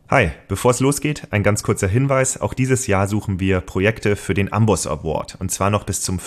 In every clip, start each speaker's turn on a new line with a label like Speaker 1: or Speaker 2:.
Speaker 1: Hi, bevor es losgeht, ein ganz kurzer Hinweis. Auch dieses Jahr suchen wir Projekte für den Amboss Award und zwar noch bis zum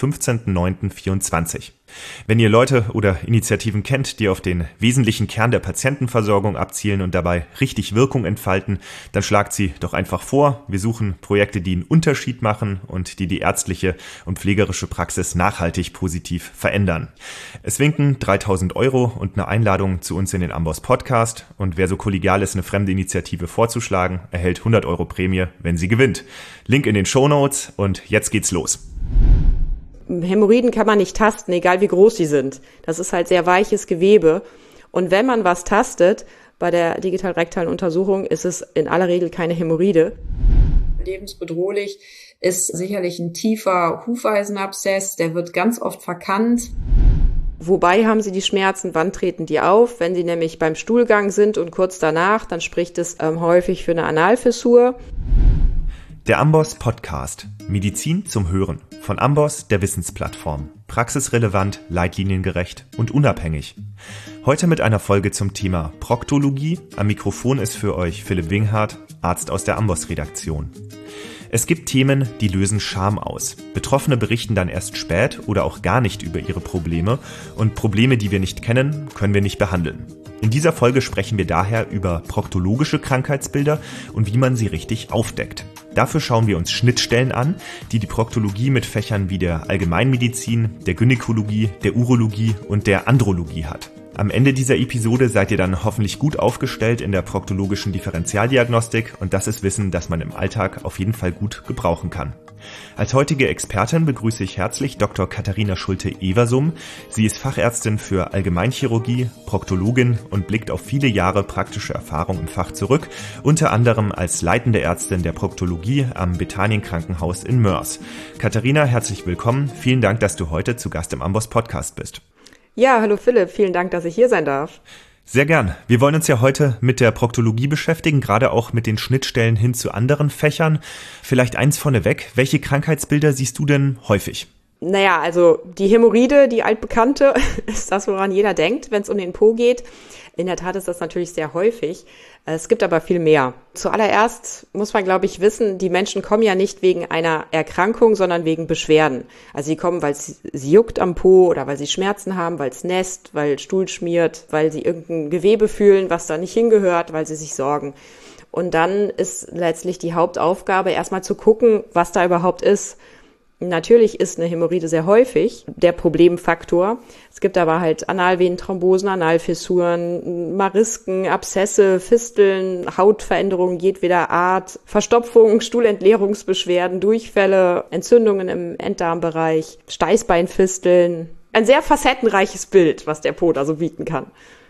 Speaker 1: 15.09.24. Wenn ihr Leute oder Initiativen kennt, die auf den wesentlichen Kern der Patientenversorgung abzielen und dabei richtig Wirkung entfalten, dann schlagt sie doch einfach vor. Wir suchen Projekte, die einen Unterschied machen und die ärztliche und pflegerische Praxis nachhaltig positiv verändern. Es winken 3.000 € und eine Einladung zu uns in den Amboss Podcast. Und wer so kollegial ist, eine fremde Initiative vorzuschlagen, erhält 100 € Prämie, wenn sie gewinnt. Link in den Shownotes und jetzt geht's los.
Speaker 2: Hämorrhoiden kann man nicht tasten, egal wie groß die sind. Das ist halt sehr weiches Gewebe. Und wenn man was tastet, bei der digital-rektalen Untersuchung, ist es in aller Regel keine Hämorrhoide.
Speaker 3: Lebensbedrohlich ist sicherlich ein tiefer Hufeisenabszess, der wird ganz oft verkannt.
Speaker 2: Wobei haben Sie die Schmerzen, wann treten die auf? Wenn Sie nämlich beim Stuhlgang sind und kurz danach, dann spricht es häufig für eine Analfissur.
Speaker 1: Der Amboss Podcast. Medizin zum Hören. Von Amboss, der Wissensplattform. Praxisrelevant, leitliniengerecht und unabhängig. Heute mit einer Folge zum Thema Proktologie. Am Mikrofon ist für euch Philipp Winghardt, Arzt aus der Amboss-Redaktion. Es gibt Themen, die lösen Scham aus. Betroffene berichten dann erst spät oder auch gar nicht über ihre Probleme und Probleme, die wir nicht kennen, können wir nicht behandeln. In dieser Folge sprechen wir daher über proktologische Krankheitsbilder und wie man sie richtig aufdeckt. Dafür schauen wir uns Schnittstellen an, die Proktologie mit Fächern wie der Allgemeinmedizin, der Gynäkologie, der Urologie und der Andrologie hat. Am Ende dieser Episode seid ihr dann hoffentlich gut aufgestellt in der proktologischen Differentialdiagnostik und das ist Wissen, das man im Alltag auf jeden Fall gut gebrauchen kann. Als heutige Expertin begrüße ich herzlich Dr. Katharina Schulte-Eversum. Sie ist Fachärztin für Allgemeinchirurgie, Proktologin und blickt auf viele Jahre praktische Erfahrung im Fach zurück, unter anderem als leitende Ärztin der Proktologie am Bethanien-Krankenhaus in Moers. Katharina, herzlich willkommen. Vielen Dank, dass du heute zu Gast im Amboss Podcast bist.
Speaker 2: Ja, hallo Philipp, vielen Dank, dass ich hier sein darf.
Speaker 1: Sehr gern. Wir wollen uns ja heute mit der Proktologie beschäftigen, gerade auch mit den Schnittstellen hin zu anderen Fächern. Vielleicht eins vorneweg, welche Krankheitsbilder siehst du denn häufig?
Speaker 2: Naja, also die Hämorrhoide, die altbekannte, ist das, woran jeder denkt, wenn es um den Po geht. In der Tat ist das natürlich sehr häufig. Es gibt aber viel mehr. Zuallererst muss man, glaube ich, wissen, die Menschen kommen ja nicht wegen einer Erkrankung, sondern wegen Beschwerden. Also sie kommen, weil sie juckt am Po oder weil sie Schmerzen haben, weil es nässt, weil Stuhl schmiert, weil sie irgendein Gewebe fühlen, was da nicht hingehört, weil sie sich sorgen. Und dann ist letztlich die Hauptaufgabe, erstmal zu gucken, was da überhaupt ist. Natürlich ist eine Hämorrhoide sehr häufig der Problemfaktor. Es gibt aber halt Analvenenthrombosen, Analfissuren, Marisken, Abszesse, Fisteln, Hautveränderungen jedweder Art, Verstopfungen, Stuhlentleerungsbeschwerden, Durchfälle, Entzündungen im Enddarmbereich, Steißbeinfisteln. Ein sehr facettenreiches Bild, was der Po da so bieten kann.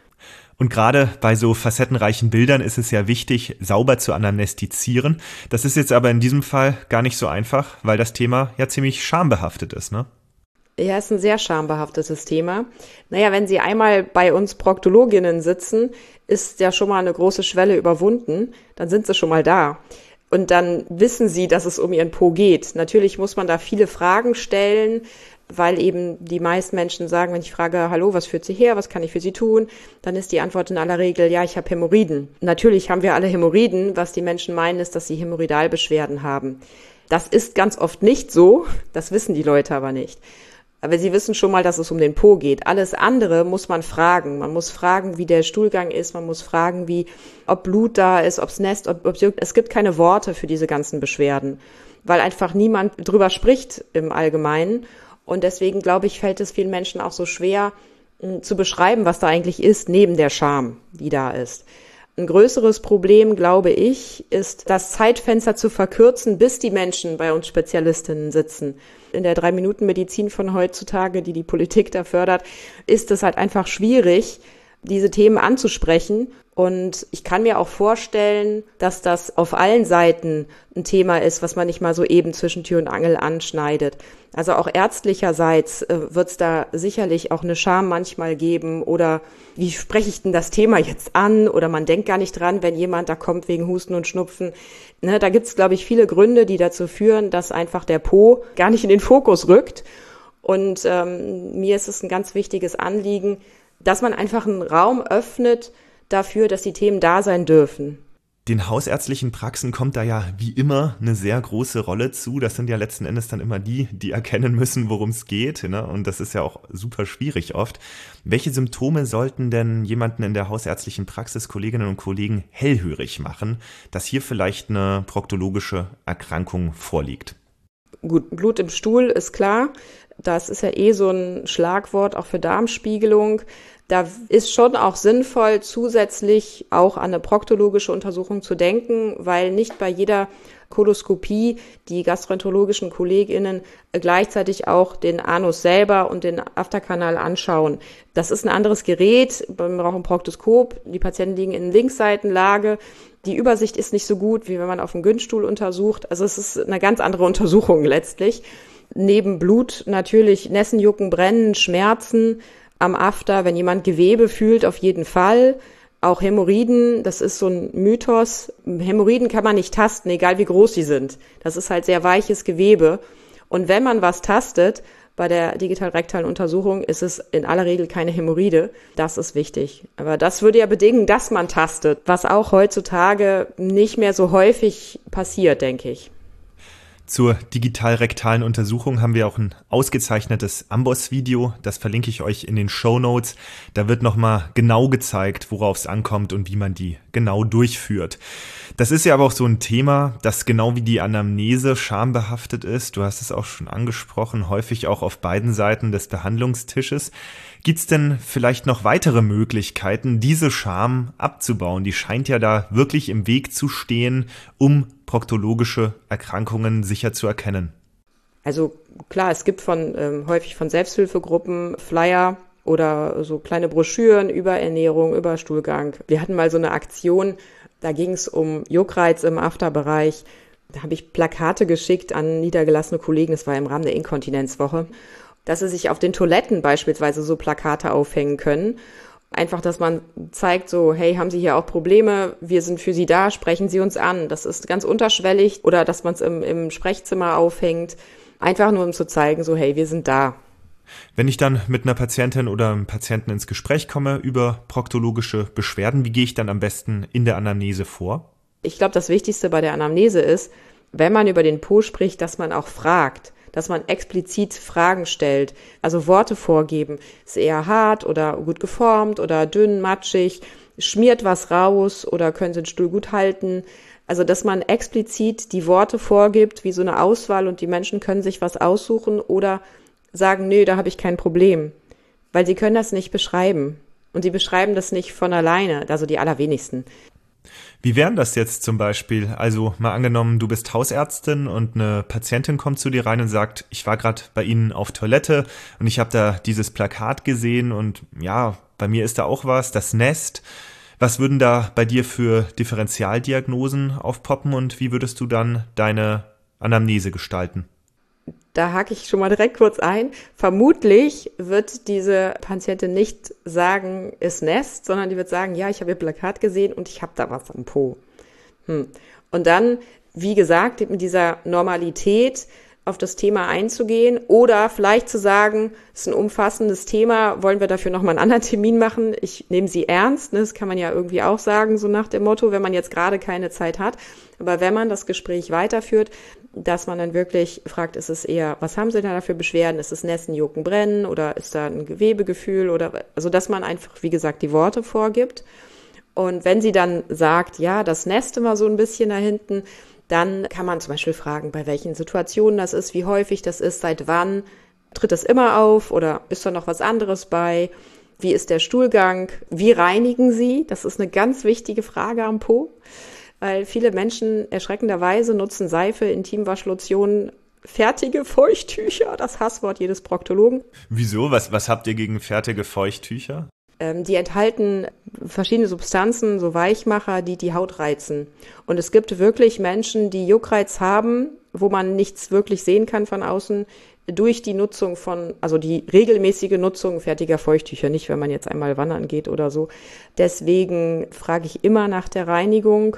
Speaker 1: Und gerade bei so facettenreichen Bildern ist es ja wichtig, sauber zu anamnestizieren. Das ist jetzt aber in diesem Fall gar nicht so einfach, weil das Thema ja ziemlich schambehaftet ist, ne?
Speaker 2: Ja, ist ein sehr schambehaftetes Thema. Naja, wenn Sie einmal bei uns Proktologinnen sitzen, ist ja schon mal eine große Schwelle überwunden. Dann sind Sie schon mal da. Und dann wissen Sie, dass es um Ihren Po geht. Natürlich muss man da viele Fragen stellen, weil eben die meisten Menschen sagen, wenn ich frage, hallo, was führt Sie her, was kann ich für Sie tun, dann ist die Antwort in aller Regel, ja, ich habe Hämorrhoiden. Natürlich haben wir alle Hämorrhoiden, was die Menschen meinen, ist, dass sie Hämorrhoidalbeschwerden haben. Das ist ganz oft nicht so, das wissen die Leute aber nicht. Aber sie wissen schon mal, dass es um den Po geht. Alles andere muss man fragen. Man muss fragen, wie der Stuhlgang ist, man muss fragen, ob Blut da ist, ob es nässt, es gibt keine Worte für diese ganzen Beschwerden, weil einfach niemand drüber spricht im Allgemeinen. Und deswegen, glaube ich, fällt es vielen Menschen auch so schwer zu beschreiben, was da eigentlich ist, neben der Scham, die da ist. Ein größeres Problem, glaube ich, ist, das Zeitfenster zu verkürzen, bis die Menschen bei uns Spezialistinnen sitzen. In der 3-Minuten-Medizin von heutzutage, die Politik da fördert, ist es halt einfach schwierig, diese Themen anzusprechen. Und ich kann mir auch vorstellen, dass das auf allen Seiten ein Thema ist, was man nicht mal so eben zwischen Tür und Angel anschneidet. Also auch ärztlicherseits wird es da sicherlich auch eine Scham manchmal geben oder wie spreche ich denn das Thema jetzt an oder man denkt gar nicht dran, wenn jemand da kommt wegen Husten und Schnupfen. Ne, da gibt es, glaube ich, viele Gründe, die dazu führen, dass einfach der Po gar nicht in den Fokus rückt. Und mir ist es ein ganz wichtiges Anliegen, dass man einfach einen Raum öffnet dafür, dass die Themen da sein dürfen.
Speaker 1: Den hausärztlichen Praxen kommt da ja wie immer eine sehr große Rolle zu. Das sind ja letzten Endes dann immer die erkennen müssen, worum es geht, ne? Und das ist ja auch super schwierig oft. Welche Symptome sollten denn jemanden in der hausärztlichen Praxis, Kolleginnen und Kollegen, hellhörig machen, dass hier vielleicht eine proktologische Erkrankung vorliegt?
Speaker 2: Gut, Blut im Stuhl ist klar. Das ist ja eh so ein Schlagwort auch für Darmspiegelung. Da ist schon auch sinnvoll, zusätzlich auch an eine proktologische Untersuchung zu denken, weil nicht bei jeder Koloskopie die gastroenterologischen KollegInnen gleichzeitig auch den Anus selber und den Afterkanal anschauen. Das ist ein anderes Gerät. Wir brauchen ein Proktoskop. Die Patienten liegen in Linksseitenlage. Die Übersicht ist nicht so gut, wie wenn man auf dem Günststuhl untersucht. Also es ist eine ganz andere Untersuchung letztlich. Neben Blut natürlich Nässen, Jucken, Brennen, Schmerzen am After, wenn jemand Gewebe fühlt, auf jeden Fall. Auch Hämorrhoiden, das ist so ein Mythos. Hämorrhoiden kann man nicht tasten, egal wie groß sie sind. Das ist halt sehr weiches Gewebe. Und wenn man was tastet, bei der digital-rektalen Untersuchung ist es in aller Regel keine Hämorrhoide. Das ist wichtig. Aber das würde ja bedingen, dass man tastet, was auch heutzutage nicht mehr so häufig passiert, denke ich.
Speaker 1: Zur digital-rektalen Untersuchung haben wir auch ein ausgezeichnetes Amboss-Video. Das verlinke ich euch in den Shownotes. Da wird nochmal genau gezeigt, worauf es ankommt und wie man die genau durchführt. Das ist ja aber auch so ein Thema, das genau wie die Anamnese schambehaftet ist. Du hast es auch schon angesprochen, häufig auch auf beiden Seiten des Behandlungstisches. Gibt's denn vielleicht noch weitere Möglichkeiten, diese Scham abzubauen? Die scheint ja da wirklich im Weg zu stehen, um proktologische Erkrankungen sicher zu erkennen.
Speaker 2: Also klar, es gibt häufig von Selbsthilfegruppen Flyer oder so kleine Broschüren über Ernährung, über Stuhlgang. Wir hatten mal so eine Aktion, da ging es um Juckreiz im Afterbereich. Da habe ich Plakate geschickt an niedergelassene Kollegen, das war im Rahmen der Inkontinenzwoche, dass sie sich auf den Toiletten beispielsweise so Plakate aufhängen können. Einfach, dass man zeigt so, hey, haben Sie hier auch Probleme? Wir sind für Sie da, sprechen Sie uns an. Das ist ganz unterschwellig. Oder dass man es im Sprechzimmer aufhängt. Einfach nur, um zu zeigen, so, hey, wir sind da.
Speaker 1: Wenn ich dann mit einer Patientin oder einem Patienten ins Gespräch komme über proktologische Beschwerden, wie gehe ich dann am besten in der Anamnese vor?
Speaker 2: Ich glaube, das Wichtigste bei der Anamnese ist, wenn man über den Po spricht, dass man auch fragt, dass man explizit Fragen stellt, also Worte vorgeben. Ist eher hart oder gut geformt oder dünn, matschig, schmiert was raus oder können Sie den Stuhl gut halten. Also, dass man explizit die Worte vorgibt, wie so eine Auswahl und die Menschen können sich was aussuchen oder sagen, nö, da habe ich kein Problem. Weil sie können das nicht beschreiben. Und sie beschreiben das nicht von alleine, also die allerwenigsten.
Speaker 1: Wie wären das jetzt zum Beispiel? Also mal angenommen, du bist Hausärztin und eine Patientin kommt zu dir rein und sagt, ich war gerade bei Ihnen auf Toilette und ich habe da dieses Plakat gesehen und ja, bei mir ist da auch was, das Nest. Was würden da bei dir für Differentialdiagnosen aufpoppen und wie würdest du dann deine Anamnese gestalten?
Speaker 2: Da hake ich schon mal direkt kurz ein. Vermutlich wird diese Patientin nicht sagen, ist Nest, sondern die wird sagen, ja, ich habe ihr Plakat gesehen und ich habe da was am Po. Und dann, wie gesagt, mit dieser Normalität auf das Thema einzugehen oder vielleicht zu sagen, es ist ein umfassendes Thema, wollen wir dafür nochmal einen anderen Termin machen? Ich nehme Sie ernst, ne? Das kann man ja irgendwie auch sagen, so nach dem Motto, wenn man jetzt gerade keine Zeit hat. Aber wenn man das Gespräch weiterführt, dass man dann wirklich fragt, ist es eher, was haben Sie denn da für Beschwerden? Ist es Nässen, Jucken, Brennen oder ist da ein Gewebegefühl oder, also dass man einfach, wie gesagt, die Worte vorgibt. Und wenn sie dann sagt, ja, das Nest immer so ein bisschen da hinten, dann kann man zum Beispiel fragen, bei welchen Situationen das ist, wie häufig das ist, seit wann tritt es immer auf oder ist da noch was anderes bei? Wie ist der Stuhlgang? Wie reinigen Sie? Das ist eine ganz wichtige Frage am Po, weil viele Menschen erschreckenderweise nutzen Seife, Intimwaschlotionen, fertige Feuchttücher, das Hasswort jedes Proktologen.
Speaker 1: Wieso? Was habt ihr gegen fertige Feuchttücher?
Speaker 2: Die enthalten verschiedene Substanzen, so Weichmacher, die die Haut reizen. Und es gibt wirklich Menschen, die Juckreiz haben, wo man nichts wirklich sehen kann von außen, durch die Nutzung also die regelmäßige Nutzung fertiger Feuchttücher, nicht wenn man jetzt einmal wandern geht oder so. Deswegen frage ich immer nach der Reinigung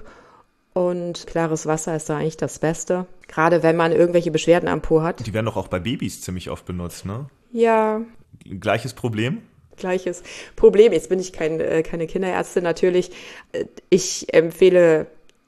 Speaker 2: und klares Wasser ist da eigentlich das Beste. Gerade wenn man irgendwelche Beschwerden am Po hat.
Speaker 1: Die werden doch auch bei Babys ziemlich oft benutzt, ne?
Speaker 2: Ja.
Speaker 1: Gleiches Problem?
Speaker 2: Gleiches Problem. Jetzt bin ich keine Kinderärztin natürlich. Ich empfehle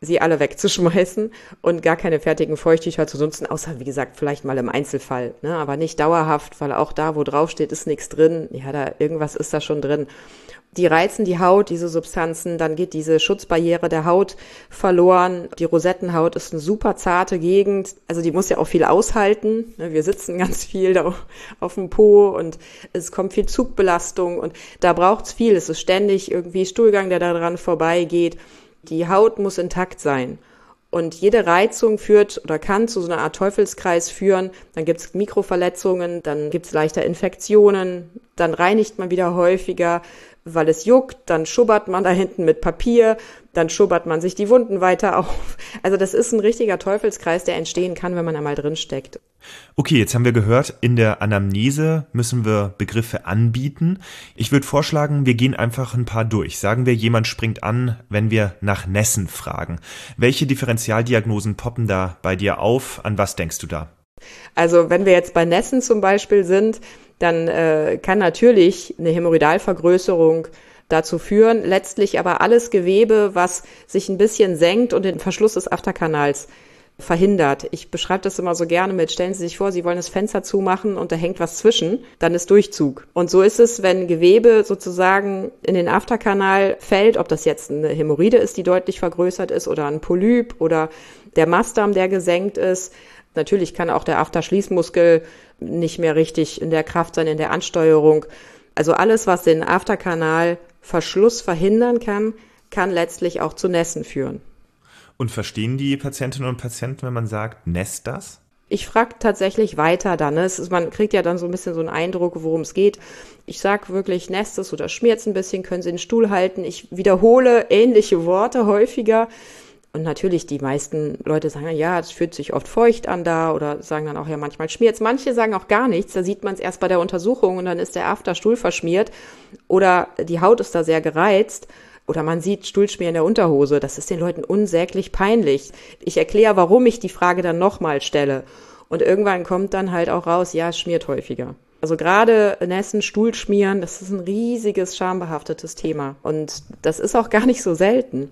Speaker 2: sie alle wegzuschmeißen und gar keine fertigen Feuchttücher zu nutzen, außer, wie gesagt, vielleicht mal im Einzelfall, ne? Aber nicht dauerhaft, weil auch da, wo drauf steht, ist nichts drin. Ja, irgendwas ist da schon drin. Die reizen die Haut, diese Substanzen, dann geht diese Schutzbarriere der Haut verloren. Die Rosettenhaut ist eine super zarte Gegend, also die muss ja auch viel aushalten. Wir sitzen ganz viel da auf dem Po und es kommt viel Zugbelastung und da braucht's viel. Es ist ständig irgendwie Stuhlgang, der da dran vorbeigeht. Die Haut muss intakt sein. Und jede Reizung führt oder kann zu so einer Art Teufelskreis führen. Dann gibt's Mikroverletzungen, dann gibt's leichter Infektionen, dann reinigt man wieder häufiger, weil es juckt, dann schubbert man da hinten mit Papier, dann schubbert man sich die Wunden weiter auf. Also das ist ein richtiger Teufelskreis, der entstehen kann, wenn man einmal drin steckt.
Speaker 1: Okay, jetzt haben wir gehört, in der Anamnese müssen wir Begriffe anbieten. Ich würde vorschlagen, wir gehen einfach ein paar durch. Sagen wir, jemand springt an, wenn wir nach Nässen fragen. Welche Differentialdiagnosen poppen da bei dir auf? An was denkst du da?
Speaker 2: Also wenn wir jetzt bei Nässen zum Beispiel sind, dann kann natürlich eine Hämorrhoidalvergrößerung dazu führen. Letztlich aber alles Gewebe, was sich ein bisschen senkt und den Verschluss des Afterkanals verhindert. Ich beschreibe das immer so gerne mit, stellen Sie sich vor, Sie wollen das Fenster zumachen und da hängt was zwischen, dann ist Durchzug. Und so ist es, wenn Gewebe sozusagen in den Afterkanal fällt, ob das jetzt eine Hämorrhoide ist, die deutlich vergrößert ist oder ein Polyp oder der Mastdarm, der gesenkt ist. Natürlich kann auch der Afterschließmuskel nicht mehr richtig in der Kraft sein, in der Ansteuerung. Also alles, was den Afterkanalverschluss verhindern kann, kann letztlich auch zu Nässen führen.
Speaker 1: Und verstehen die Patientinnen und Patienten, wenn man sagt, nässt das?
Speaker 2: Ich frage tatsächlich weiter dann. Man kriegt ja dann so ein bisschen so einen Eindruck, worum es geht. Ich sage wirklich, nässt es oder schmiert es ein bisschen, können Sie den Stuhl halten. Ich wiederhole ähnliche Worte häufiger. Und natürlich, die meisten Leute sagen, ja, es fühlt sich oft feucht an da oder sagen dann auch, ja, manchmal schmiert es. Manche sagen auch gar nichts, da sieht man es erst bei der Untersuchung und dann ist der Afterstuhl verschmiert oder die Haut ist da sehr gereizt oder man sieht Stuhlschmier in der Unterhose. Das ist den Leuten unsäglich peinlich. Ich erkläre, warum ich die Frage dann nochmal stelle. Und irgendwann kommt dann halt auch raus, ja, es schmiert häufiger. Also gerade Nässen, Stuhlschmieren, das ist ein riesiges, schambehaftetes Thema. Und das ist auch gar nicht so selten.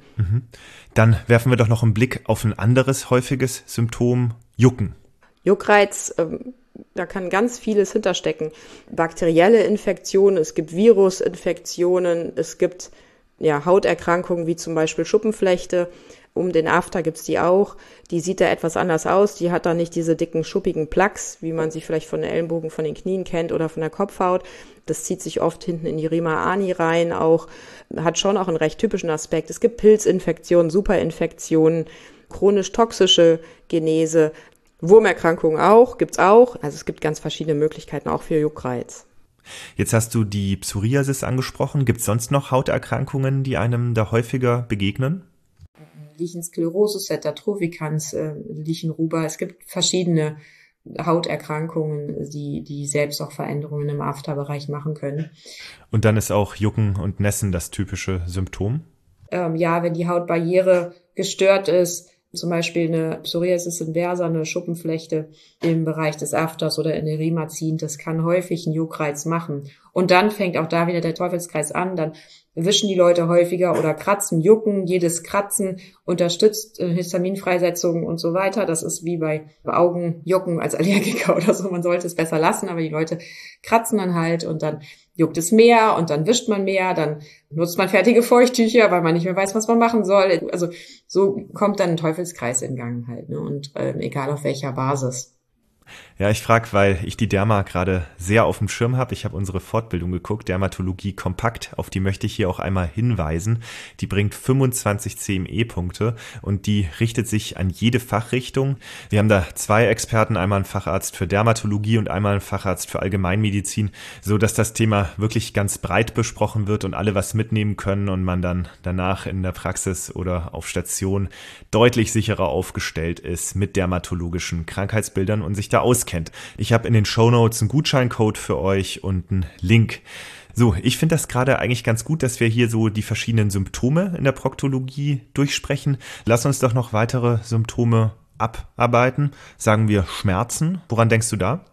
Speaker 1: Dann werfen wir doch noch einen Blick auf ein anderes häufiges Symptom, Jucken.
Speaker 2: Juckreiz, da kann ganz vieles hinterstecken. Bakterielle Infektionen, es gibt Virusinfektionen, es gibt Hauterkrankungen wie zum Beispiel Schuppenflechte. Um den After gibt's die auch. Die sieht da etwas anders aus. Die hat da nicht diese dicken, schuppigen Plaques, wie man sie vielleicht von den Ellenbogen, von den Knien kennt oder von der Kopfhaut. Das zieht sich oft hinten in die Rima ani rein auch. Hat schon auch einen recht typischen Aspekt. Es gibt Pilzinfektionen, Superinfektionen, chronisch toxische Genese. Wurmerkrankungen auch, gibt's auch. Also es gibt ganz verschiedene Möglichkeiten auch für Juckreiz.
Speaker 1: Jetzt hast du die Psoriasis angesprochen. Gibt's sonst noch Hauterkrankungen, die einem da häufiger begegnen?
Speaker 3: Lichensklerose, Atrophikans, Lichenruber. Es gibt verschiedene Hauterkrankungen, die selbst auch Veränderungen im Afterbereich machen können.
Speaker 1: Und dann ist auch Jucken und Nässen das typische Symptom?
Speaker 3: Wenn die Hautbarriere gestört ist, zum Beispiel eine Psoriasis inversa, eine Schuppenflechte im Bereich des Afters oder in der Rima ziehend, das kann häufig einen Juckreiz machen. Und dann fängt auch da wieder der Teufelskreis an, dann wischen die Leute häufiger oder kratzen, jucken. Jedes Kratzen unterstützt Histaminfreisetzung und so weiter. Das ist wie bei Augenjucken als Allergiker oder so. Man sollte es besser lassen, aber die Leute kratzen dann halt und dann juckt es mehr und dann wischt man mehr, dann nutzt man fertige Feuchttücher, weil man nicht mehr weiß, was man machen soll. Also so kommt dann ein Teufelskreis in Gang halt, ne? Und egal auf welcher Basis.
Speaker 1: Ja, ich frage, weil ich die Derma gerade sehr auf dem Schirm habe. Ich habe unsere Fortbildung geguckt, Dermatologie kompakt, auf die möchte ich hier auch einmal hinweisen. Die bringt 25 CME-Punkte und die richtet sich an jede Fachrichtung. Wir haben da 2 Experten, einmal einen Facharzt für Dermatologie und einmal einen Facharzt für Allgemeinmedizin, so dass das Thema wirklich ganz breit besprochen wird und alle was mitnehmen können und man dann danach in der Praxis oder auf Station deutlich sicherer aufgestellt ist mit dermatologischen Krankheitsbildern und sich da auskennt. Ich habe in den Shownotes einen Gutscheincode für euch und einen Link. So, ich finde das gerade eigentlich ganz gut, dass wir hier so die verschiedenen Symptome in der Proktologie durchsprechen. Lass uns doch noch weitere Symptome abarbeiten. Sagen wir Schmerzen. Woran denkst du da?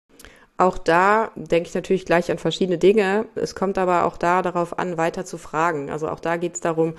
Speaker 2: Auch da denke ich natürlich gleich an verschiedene Dinge. Es kommt aber auch da darauf an, weiter zu fragen. Also auch da geht es darum,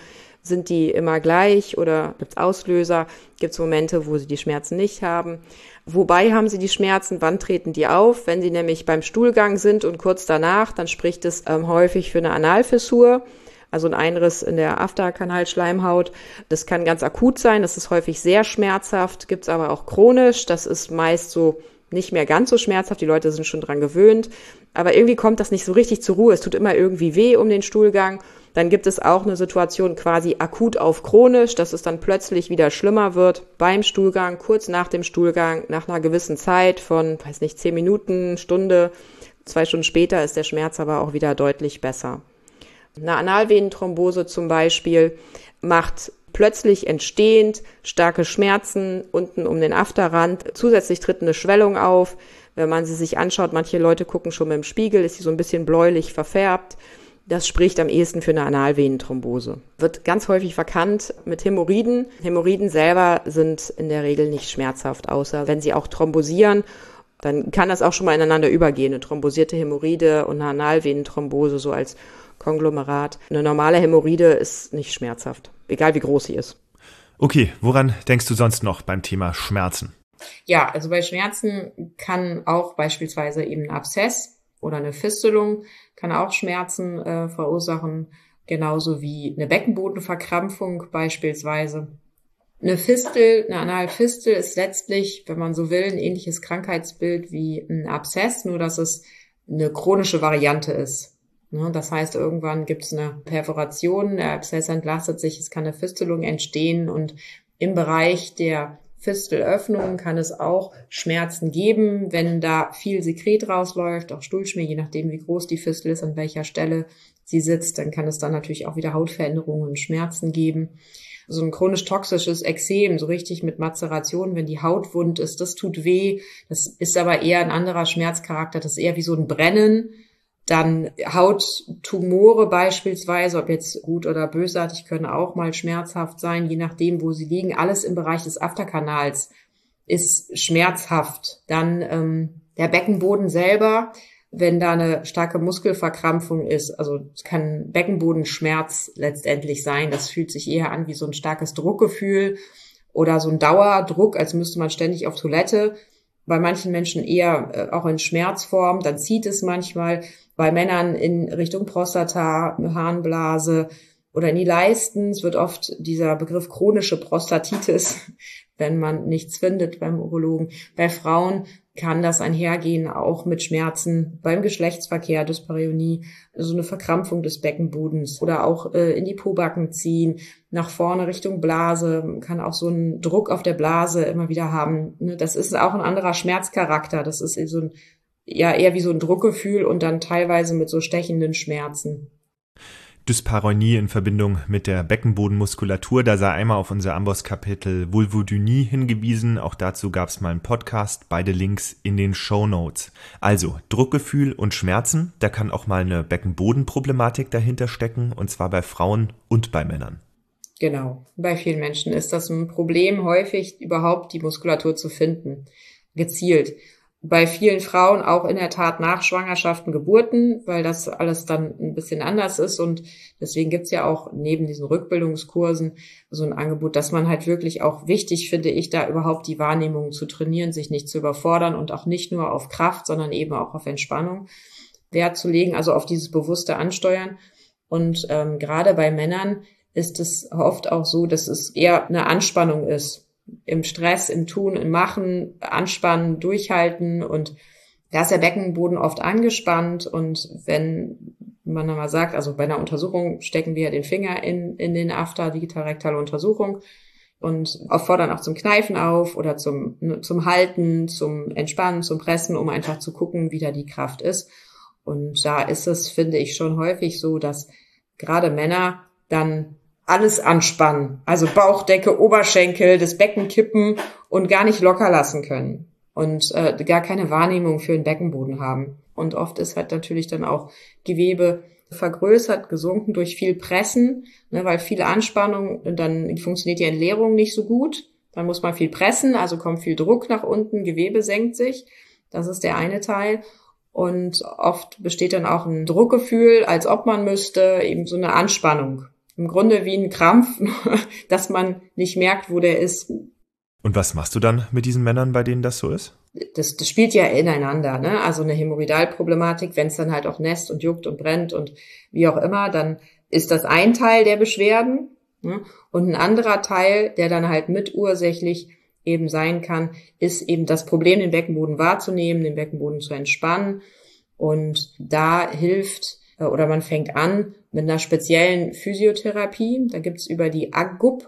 Speaker 2: Sind die immer gleich oder gibt's Auslöser? Gibt's Momente, wo sie die Schmerzen nicht haben? Wobei haben sie die Schmerzen? Wann treten die auf? Wenn sie nämlich beim Stuhlgang sind und kurz danach, dann spricht es häufig für eine Analfissur, also ein Einriss in der Afterkanalschleimhaut. Das kann ganz akut sein, das ist häufig sehr schmerzhaft, gibt's aber auch chronisch, das ist meist so nicht mehr ganz so schmerzhaft, die Leute sind schon dran gewöhnt, aber irgendwie kommt das nicht so richtig zur Ruhe, es tut immer irgendwie weh um den Stuhlgang. Dann gibt es auch eine Situation quasi akut auf chronisch, dass es dann plötzlich wieder schlimmer wird beim Stuhlgang, kurz nach dem Stuhlgang, nach einer gewissen Zeit von, 10 Minuten, Stunde, 2 Stunden später ist der Schmerz aber auch wieder deutlich besser. Eine Analvenenthrombose zum Beispiel macht plötzlich entstehend starke Schmerzen unten um den Afterrand. Zusätzlich tritt eine Schwellung auf. Wenn man sie sich anschaut, manche Leute gucken schon mit dem Spiegel, ist sie so ein bisschen bläulich verfärbt. Das spricht am ehesten für eine Analvenenthrombose. Wird ganz häufig verkannt mit Hämorrhoiden. Hämorrhoiden selber sind in der Regel nicht schmerzhaft, außer wenn sie auch thrombosieren. Dann kann das auch schon mal ineinander übergehen. Eine thrombosierte Hämorrhoide und eine Analvenenthrombose so als Konglomerat. Eine normale Hämorrhoide ist nicht schmerzhaft, egal wie groß sie ist.
Speaker 1: Okay, woran denkst du sonst noch beim Thema Schmerzen?
Speaker 3: Ja, also bei Schmerzen kann auch beispielsweise eben ein Abszess oder eine Fistelung kann auch Schmerzen verursachen, genauso wie eine Beckenbodenverkrampfung beispielsweise. Eine Fistel, eine Analfistel ist letztlich, wenn man so will, ein ähnliches Krankheitsbild wie ein Abszess, nur dass es eine chronische Variante ist. Das heißt, irgendwann gibt es eine Perforation, der Abszess entlastet sich, es kann eine Fistelung entstehen und im Bereich der Fistelöffnung kann es auch Schmerzen geben, wenn da viel Sekret rausläuft, auch Stuhlschmier, je nachdem wie groß die Fistel ist, an welcher Stelle sie sitzt, dann kann es dann natürlich auch wieder Hautveränderungen und Schmerzen geben. So ein chronisch toxisches Ekzem, so richtig mit Mazeration, wenn die Haut wund ist, das tut weh, das ist aber eher ein anderer Schmerzcharakter, das ist eher wie so ein Brennen. Dann Hauttumore beispielsweise, ob jetzt gut oder bösartig, können auch mal schmerzhaft sein, je nachdem, wo sie liegen. Alles im Bereich des Afterkanals ist schmerzhaft. Dann der Beckenboden selber, wenn da eine starke Muskelverkrampfung ist, also es kann Beckenbodenschmerz letztendlich sein. Das fühlt sich eher an wie so ein starkes Druckgefühl oder so ein Dauerdruck, als müsste man ständig auf Toilette. Bei manchen Menschen eher auch in Schmerzform, dann zieht es manchmal. Bei Männern in Richtung Prostata, Harnblase oder in die Leisten. Es wird oft dieser Begriff chronische Prostatitis, wenn man nichts findet beim Urologen. Bei Frauen kann das einhergehen, auch mit Schmerzen beim Geschlechtsverkehr, Dyspareunie, so eine Verkrampfung des Beckenbodens oder auch in die Pobacken ziehen, nach vorne Richtung Blase, man kann auch so einen Druck auf der Blase immer wieder haben. Das ist auch ein anderer Schmerzcharakter, das ist so ein, ja, eher wie so ein Druckgefühl und dann teilweise mit so stechenden Schmerzen.
Speaker 1: Dyspareunie in Verbindung mit der Beckenbodenmuskulatur, da sei einmal auf unser Amboss-Kapitel Vulvodynie hingewiesen. Auch dazu gab es mal einen Podcast, beide Links in den Shownotes. Also Druckgefühl und Schmerzen, da kann auch mal eine Beckenbodenproblematik dahinter stecken, und zwar bei Frauen und bei Männern.
Speaker 3: Genau, bei vielen Menschen ist das ein Problem, häufig überhaupt die Muskulatur zu finden, gezielt. Bei vielen Frauen auch in der Tat nach Schwangerschaften, Geburten, weil das alles dann ein bisschen anders ist und deswegen gibt's ja auch neben diesen Rückbildungskursen so ein Angebot, dass man halt wirklich auch wichtig, finde ich, da überhaupt die Wahrnehmung zu trainieren, sich nicht zu überfordern und auch nicht nur auf Kraft, sondern eben auch auf Entspannung Wert zu legen, also auf dieses bewusste Ansteuern. Und gerade bei Männern ist es oft auch so, dass es eher eine Anspannung ist. Im Stress, im Tun, im Machen, anspannen, durchhalten und da ist der Beckenboden oft angespannt und wenn man dann mal sagt, also bei einer Untersuchung stecken wir den Finger in den After, digital-rektale Untersuchung und auffordern auch zum Kneifen auf oder zum Halten, zum Entspannen, zum Pressen, um einfach zu gucken, wie da die Kraft ist. Und da ist es, finde ich, schon häufig so, dass gerade Männer dann alles anspannen, also Bauchdecke, Oberschenkel, das Becken kippen und gar nicht locker lassen können und gar keine Wahrnehmung für den Beckenboden haben. Und oft ist halt natürlich dann auch Gewebe vergrößert, gesunken durch viel Pressen, weil viel Anspannung, dann funktioniert die Entleerung nicht so gut. Dann muss man viel pressen, also kommt viel Druck nach unten, Gewebe senkt sich. Das ist der eine Teil. Und oft besteht dann auch ein Druckgefühl, als ob man müsste, eben so eine Anspannung. Im Grunde wie ein Krampf, dass man nicht merkt, wo der ist.
Speaker 1: Und was machst du dann mit diesen Männern, bei denen das so ist?
Speaker 3: Das spielt ja ineinander, ne? Also eine Hämorrhoidalproblematik, wenn es dann halt auch nässt und juckt und brennt und wie auch immer, dann ist das ein Teil der Beschwerden, ne? Und ein anderer Teil, der dann halt mitursächlich eben sein kann, ist eben das Problem, den Beckenboden wahrzunehmen, den Beckenboden zu entspannen. Und da hilft oder man fängt an mit einer speziellen Physiotherapie. Da gibt's über die AGGUP,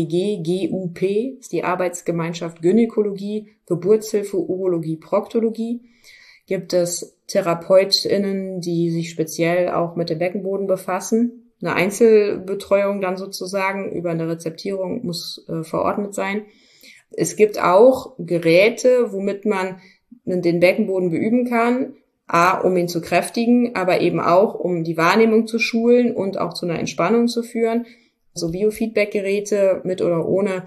Speaker 3: AGG-GUP, ist die Arbeitsgemeinschaft Gynäkologie, Geburtshilfe, Urologie, Proktologie. Gibt es TherapeutInnen, die sich speziell auch mit dem Beckenboden befassen. Eine Einzelbetreuung dann sozusagen über eine Rezeptierung muss verordnet sein. Es gibt auch Geräte, womit man den Beckenboden beüben kann, um ihn zu kräftigen, aber eben auch, um die Wahrnehmung zu schulen und auch zu einer Entspannung zu führen. So Biofeedback-Geräte mit oder ohne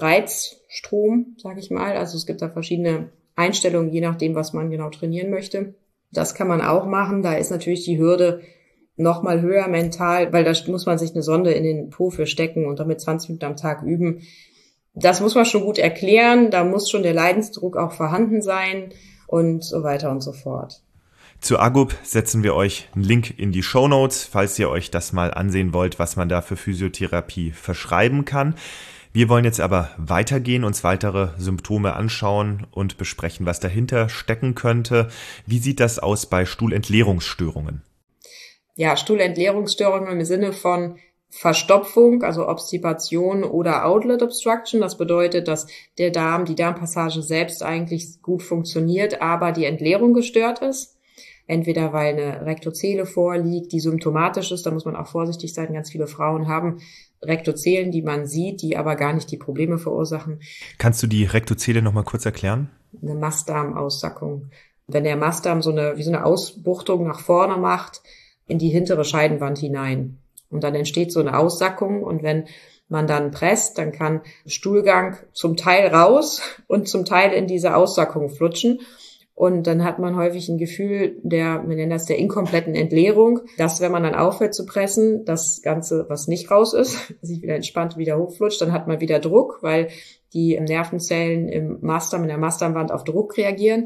Speaker 3: Reizstrom, sage ich mal. Also es gibt da verschiedene Einstellungen, je nachdem, was man genau trainieren möchte. Das kann man auch machen. Da ist natürlich die Hürde noch mal höher mental, weil da muss man sich eine Sonde in den Po für stecken und damit 20 Minuten am Tag üben. Das muss man schon gut erklären. Da muss schon der Leidensdruck auch vorhanden sein und so weiter und so fort.
Speaker 1: Zu AGGUP setzen wir euch einen Link in die Shownotes, falls ihr euch das mal ansehen wollt, was man da für Physiotherapie verschreiben kann. Wir wollen jetzt aber weitergehen, uns weitere Symptome anschauen und besprechen, was dahinter stecken könnte. Wie sieht das aus bei Stuhlentleerungsstörungen?
Speaker 3: Ja, Stuhlentleerungsstörungen im Sinne von Verstopfung, also Obstipation oder Outlet Obstruction. Das bedeutet, dass die Darmpassage selbst eigentlich gut funktioniert, aber die Entleerung gestört ist. Entweder weil eine Rektozele vorliegt, die symptomatisch ist, da muss man auch vorsichtig sein. Ganz viele Frauen haben Rektozelen, die man sieht, die aber gar nicht die Probleme verursachen.
Speaker 1: Kannst du die Rektozele noch mal kurz erklären?
Speaker 3: Eine Mastdarmaussackung. Wenn der Mastdarm wie so eine Ausbuchtung nach vorne macht, in die hintere Scheidenwand hinein. Und dann entsteht so eine Aussackung und wenn man dann presst, dann kann Stuhlgang zum Teil raus und zum Teil in diese Aussackung flutschen. Und dann hat man häufig ein Gefühl wir nennen das der inkompletten Entleerung, dass wenn man dann aufhört zu pressen, das Ganze, was nicht raus ist, sich wieder entspannt, wieder hochflutscht, dann hat man wieder Druck, weil die Nervenzellen in der Mastdarmwand auf Druck reagieren.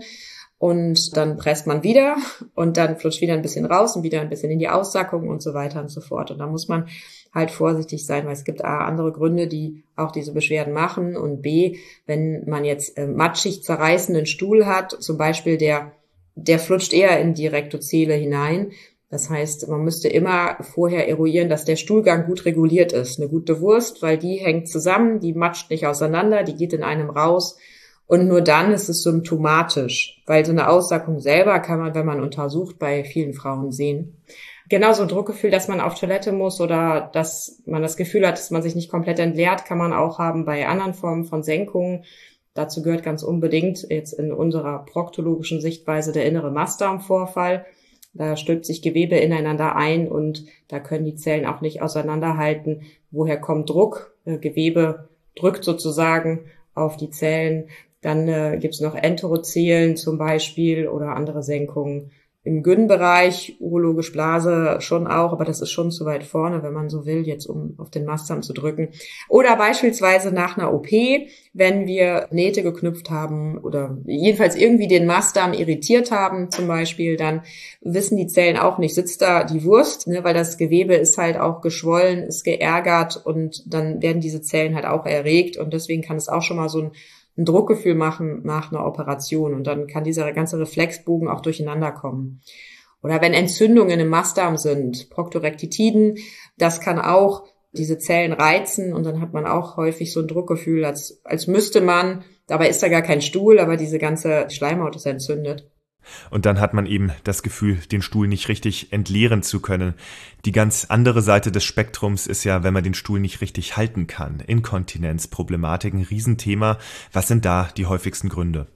Speaker 3: Und dann presst man wieder und dann flutscht wieder ein bisschen raus und wieder ein bisschen in die Aussackung und so weiter und so fort. Und da muss man halt vorsichtig sein, weil es gibt A, andere Gründe, die auch diese Beschwerden machen und B, wenn man jetzt matschig zerreißenden Stuhl hat, zum Beispiel der flutscht eher in die Rektozele hinein. Das heißt, man müsste immer vorher eruieren, dass der Stuhlgang gut reguliert ist. Eine gute Wurst, weil die hängt zusammen, die matscht nicht auseinander, die geht in einem raus. Und nur dann ist es symptomatisch, weil so eine Aussackung selber kann man, wenn man untersucht, bei vielen Frauen sehen. Genauso ein Druckgefühl, dass man auf Toilette muss oder dass man das Gefühl hat, dass man sich nicht komplett entleert, kann man auch haben bei anderen Formen von Senkungen. Dazu gehört ganz unbedingt jetzt in unserer proktologischen Sichtweise der innere Mastdarmvorfall. Da stülpt sich Gewebe ineinander ein und da können die Zellen auch nicht auseinanderhalten. Woher kommt Druck? Gewebe drückt sozusagen auf die Zellen. Dann gibt's noch Enterozelen zum Beispiel oder andere Senkungen. Im Gyn-Bereich, urologisch Blase schon auch, aber das ist schon zu weit vorne, wenn man so will, jetzt um auf den Mastdarm zu drücken. Oder beispielsweise nach einer OP, wenn wir Nähte geknüpft haben oder jedenfalls irgendwie den Mastdarm irritiert haben zum Beispiel, dann wissen die Zellen auch nicht, sitzt da die Wurst, ne, weil das Gewebe ist halt auch geschwollen, ist geärgert und dann werden diese Zellen halt auch erregt und deswegen kann es auch schon mal so ein Druckgefühl machen nach einer Operation und dann kann dieser ganze Reflexbogen auch durcheinander kommen. Oder wenn Entzündungen im Mastdarm sind, Proktorektitiden, das kann auch diese Zellen reizen und dann hat man auch häufig so ein Druckgefühl, als müsste man, dabei ist da gar kein Stuhl, aber diese ganze Schleimhaut ist entzündet.
Speaker 1: Und dann hat man eben das Gefühl, den Stuhl nicht richtig entleeren zu können. Die ganz andere Seite des Spektrums ist ja, wenn man den Stuhl nicht richtig halten kann. Inkontinenzproblematik, ein Riesenthema. Was sind da die häufigsten Gründe?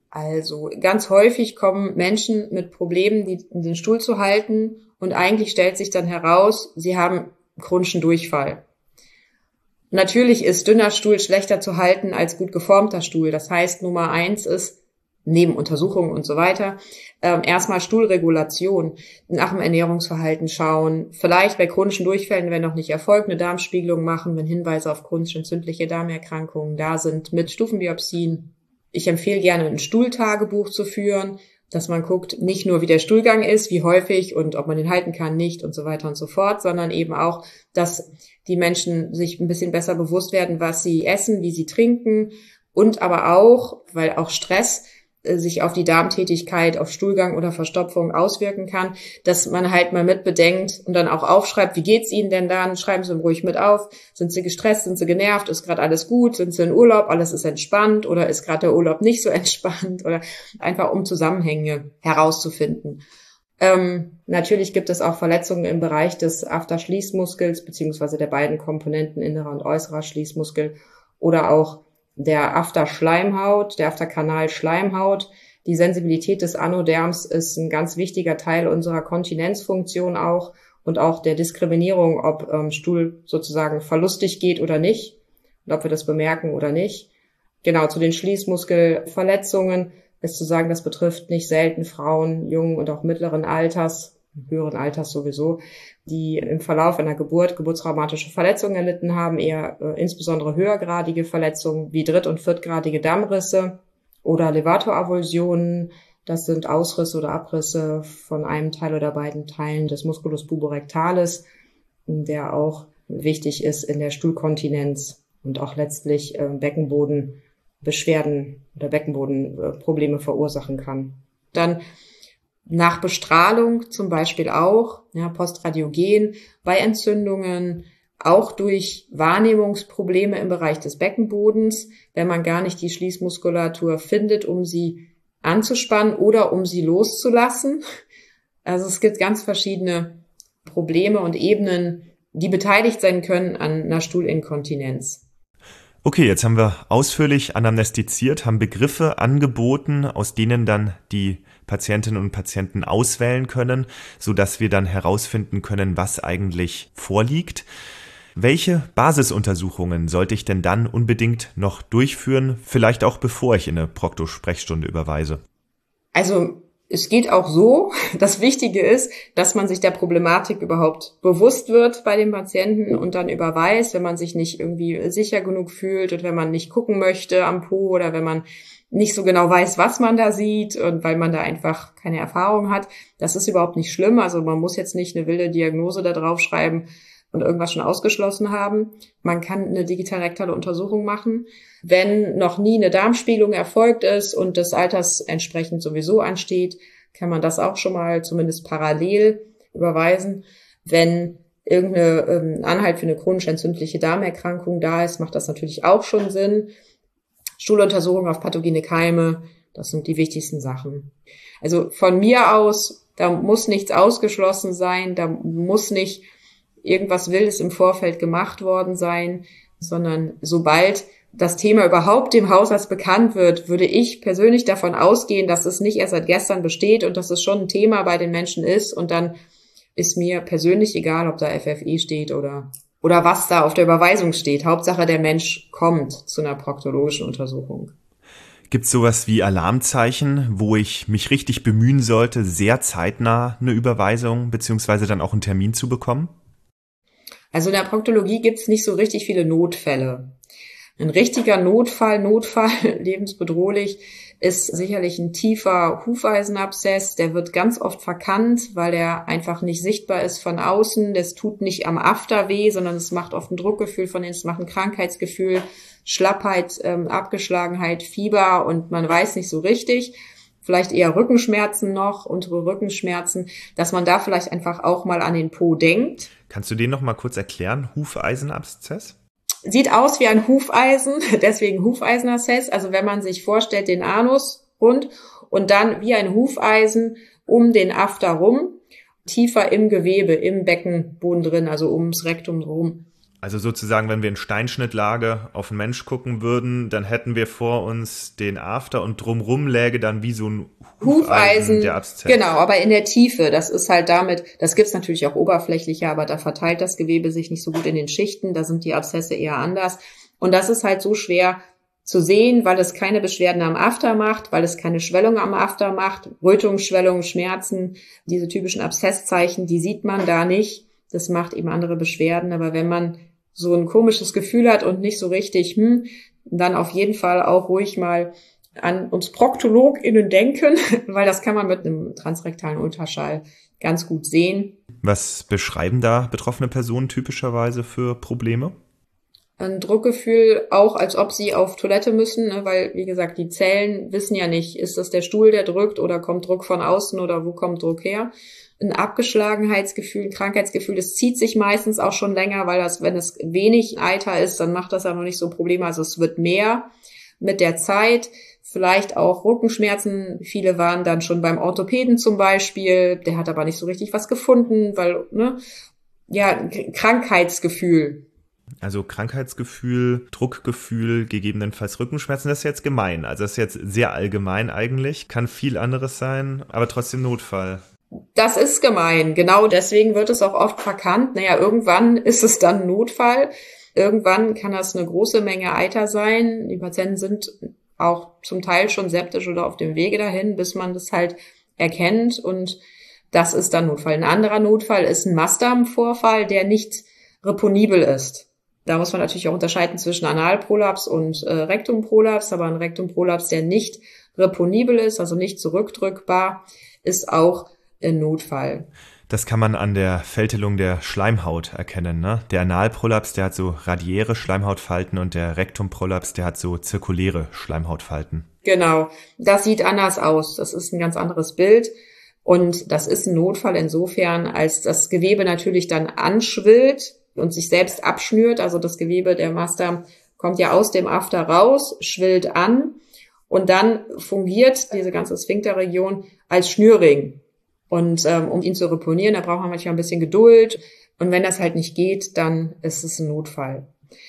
Speaker 3: Also ganz häufig kommen Menschen mit Problemen, den Stuhl zu halten und eigentlich stellt sich dann heraus, sie haben chronischen Durchfall. Natürlich ist dünner Stuhl schlechter zu halten als gut geformter Stuhl. Das heißt, Nummer 1 ist, neben Untersuchungen und so weiter. Erstmal Stuhlregulation, nach dem Ernährungsverhalten schauen, vielleicht bei chronischen Durchfällen, wenn noch nicht erfolgt, eine Darmspiegelung machen, wenn Hinweise auf chronisch entzündliche Darmerkrankungen da sind, mit Stufenbiopsien. Ich empfehle gerne ein Stuhltagebuch zu führen, dass man guckt, nicht nur wie der Stuhlgang ist, wie häufig und ob man den halten kann, nicht und so weiter und so fort, sondern eben auch, dass die Menschen sich ein bisschen besser bewusst werden, was sie essen, wie sie trinken und aber auch, weil auch Stress sich auf die Darmtätigkeit, auf Stuhlgang oder Verstopfung auswirken kann, dass man halt mal mit bedenkt und dann auch aufschreibt, wie geht's Ihnen denn dann? Schreiben Sie ruhig mit auf. Sind Sie gestresst? Sind Sie genervt? Ist gerade alles gut? Sind Sie in Urlaub? Alles ist entspannt? Oder ist gerade der Urlaub nicht so entspannt? Oder einfach um Zusammenhänge herauszufinden. Natürlich gibt es auch Verletzungen im Bereich des Afterschließmuskels beziehungsweise der beiden Komponenten innerer und äußerer Schließmuskel oder auch der Afterschleimhaut, der Afterkanalschleimhaut. Die Sensibilität des Anoderms ist ein ganz wichtiger Teil unserer Kontinenzfunktion auch und auch der Diskriminierung, ob Stuhl sozusagen verlustig geht oder nicht und ob wir das bemerken oder nicht. Genau, zu den Schließmuskelverletzungen ist zu sagen, das betrifft nicht selten Frauen, jungen und auch mittleren Alters, höheren Alters sowieso, die im Verlauf einer Geburt geburtstraumatische Verletzungen erlitten haben, eher insbesondere höhergradige Verletzungen wie dritt- und viertgradige Dammrisse oder Levator-Avulsionen. Das sind Ausrisse oder Abrisse von einem Teil oder beiden Teilen des Musculus puborectalis, der auch wichtig ist in der Stuhlkontinenz und auch letztlich Beckenbodenbeschwerden oder Beckenbodenprobleme verursachen kann. Dann nach Bestrahlung zum Beispiel auch, ja, postradiogen, bei Entzündungen, auch durch Wahrnehmungsprobleme im Bereich des Beckenbodens, wenn man gar nicht die Schließmuskulatur findet, um sie anzuspannen oder um sie loszulassen. Also es gibt ganz verschiedene Probleme und Ebenen, die beteiligt sein können an einer Stuhlinkontinenz.
Speaker 1: Okay, jetzt haben wir ausführlich anamnestiziert, haben Begriffe angeboten, aus denen dann die Patientinnen und Patienten auswählen können, sodass wir dann herausfinden können, was eigentlich vorliegt. Welche Basisuntersuchungen sollte ich denn dann unbedingt noch durchführen, vielleicht auch bevor ich in eine Prokto-Sprechstunde überweise?
Speaker 3: Also es geht auch so. Das Wichtige ist, dass man sich der Problematik überhaupt bewusst wird bei dem Patienten und dann überweist, wenn man sich nicht irgendwie sicher genug fühlt und wenn man nicht gucken möchte am Po oder wenn man nicht so genau weiß, was man da sieht und weil man da einfach keine Erfahrung hat. Das ist überhaupt nicht schlimm. Also man muss jetzt nicht eine wilde Diagnose da draufschreiben und irgendwas schon ausgeschlossen haben. Man kann eine digitalrektale Untersuchung machen. Wenn noch nie eine Darmspiegelung erfolgt ist und des Alters entsprechend sowieso ansteht, kann man das auch schon mal zumindest parallel überweisen. Wenn irgendeine Anhalt für eine chronisch entzündliche Darmerkrankung da ist, macht das natürlich auch schon Sinn. Stuhluntersuchung auf pathogene Keime, das sind die wichtigsten Sachen. Also von mir aus, da muss nichts ausgeschlossen sein, da muss nicht irgendwas Wildes im Vorfeld gemacht worden sein, sondern sobald das Thema überhaupt dem Hausarzt bekannt wird, würde ich persönlich davon ausgehen, dass es nicht erst seit gestern besteht und dass es schon ein Thema bei den Menschen ist und dann ist mir persönlich egal, ob da FFE steht oder was da auf der Überweisung steht. Hauptsache, der Mensch kommt zu einer proktologischen Untersuchung.
Speaker 1: Gibt es sowas wie Alarmzeichen, wo ich mich richtig bemühen sollte, sehr zeitnah eine Überweisung beziehungsweise dann auch einen Termin zu bekommen?
Speaker 3: Also in der Proktologie gibt es nicht so richtig viele Notfälle. Ein richtiger Notfall, lebensbedrohlich, ist sicherlich ein tiefer Hufeisenabszess. Der wird ganz oft verkannt, weil der einfach nicht sichtbar ist von außen. Das tut nicht am After weh, sondern es macht oft ein Druckgefühl von innen, es macht ein Krankheitsgefühl, Schlappheit, Abgeschlagenheit, Fieber und man weiß nicht so richtig. Vielleicht eher Rückenschmerzen noch, untere Rückenschmerzen, dass man da vielleicht einfach auch mal an den Po denkt.
Speaker 1: Kannst du den noch mal kurz erklären, Hufeisenabszess?
Speaker 3: Sieht aus wie ein Hufeisen, deswegen Hufeisenabszess. Also wenn man sich vorstellt, den Anus rund und dann wie ein Hufeisen um den After rum, tiefer im Gewebe, im Beckenboden drin, also ums Rektum rum.
Speaker 1: Also sozusagen, wenn wir in Steinschnittlage auf einen Mensch gucken würden, dann hätten wir vor uns den After und drumrum läge dann wie so ein Hufeisen der Abszess.
Speaker 3: Genau, aber in der Tiefe. Das ist halt damit, das gibt's natürlich auch oberflächlicher, aber da verteilt das Gewebe sich nicht so gut in den Schichten. Da sind die Abszesse eher anders. Und das ist halt so schwer zu sehen, weil es keine Beschwerden am After macht, weil es keine Schwellung am After macht. Rötung, Schwellung, Schmerzen, diese typischen Abszesszeichen, die sieht man da nicht. Das macht eben andere Beschwerden. Aber wenn man so ein komisches Gefühl hat und nicht so richtig, dann auf jeden Fall auch ruhig mal an uns ProktologInnen denken, weil das kann man mit einem transrektalen Ultraschall ganz gut sehen.
Speaker 1: Was beschreiben da betroffene Personen typischerweise für Probleme?
Speaker 3: Ein Druckgefühl, auch als ob sie auf Toilette müssen, ne, weil, wie gesagt, die Zellen wissen ja nicht, ist das der Stuhl, der drückt oder kommt Druck von außen oder wo kommt Druck her? Ein Abgeschlagenheitsgefühl, ein Krankheitsgefühl, das zieht sich meistens auch schon länger, weil das, wenn es wenig Eiter ist, dann macht das ja noch nicht so Probleme, also es wird mehr mit der Zeit. Vielleicht auch Rückenschmerzen, viele waren dann schon beim Orthopäden zum Beispiel, der hat aber nicht so richtig was gefunden, weil, Krankheitsgefühl.
Speaker 1: Also Krankheitsgefühl, Druckgefühl, gegebenenfalls Rückenschmerzen, das ist jetzt gemein. Also das ist jetzt sehr allgemein eigentlich, kann viel anderes sein, aber trotzdem Notfall.
Speaker 3: Das ist gemein, genau deswegen wird es auch oft verkannt. Irgendwann ist es dann Notfall. Irgendwann kann das eine große Menge Eiter sein. Die Patienten sind auch zum Teil schon septisch oder auf dem Wege dahin, bis man das halt erkennt und das ist dann Notfall. Ein anderer Notfall ist ein Mastdarmvorfall, der nicht reponibel ist. Da muss man natürlich auch unterscheiden zwischen Analprolaps und Rektumprolaps, aber ein Rektumprolaps, der nicht reponibel ist, also nicht zurückdrückbar, ist auch ein Notfall.
Speaker 1: Das kann man an der Fältelung der Schleimhaut erkennen, ne? Der Analprolaps, der hat so radiäre Schleimhautfalten und der Rektumprolaps, der hat so zirkuläre Schleimhautfalten.
Speaker 3: Genau, das sieht anders aus. Das ist ein ganz anderes Bild. Und das ist ein Notfall insofern, als das Gewebe natürlich dann anschwillt und sich selbst abschnürt. Also das Gewebe, der Mastdarm, kommt ja aus dem After raus, schwillt an und dann fungiert diese ganze Sphinkterregion als Schnürring. Und um ihn zu reponieren, da braucht man manchmal ein bisschen Geduld. Und wenn das halt nicht geht, dann ist es ein Notfall.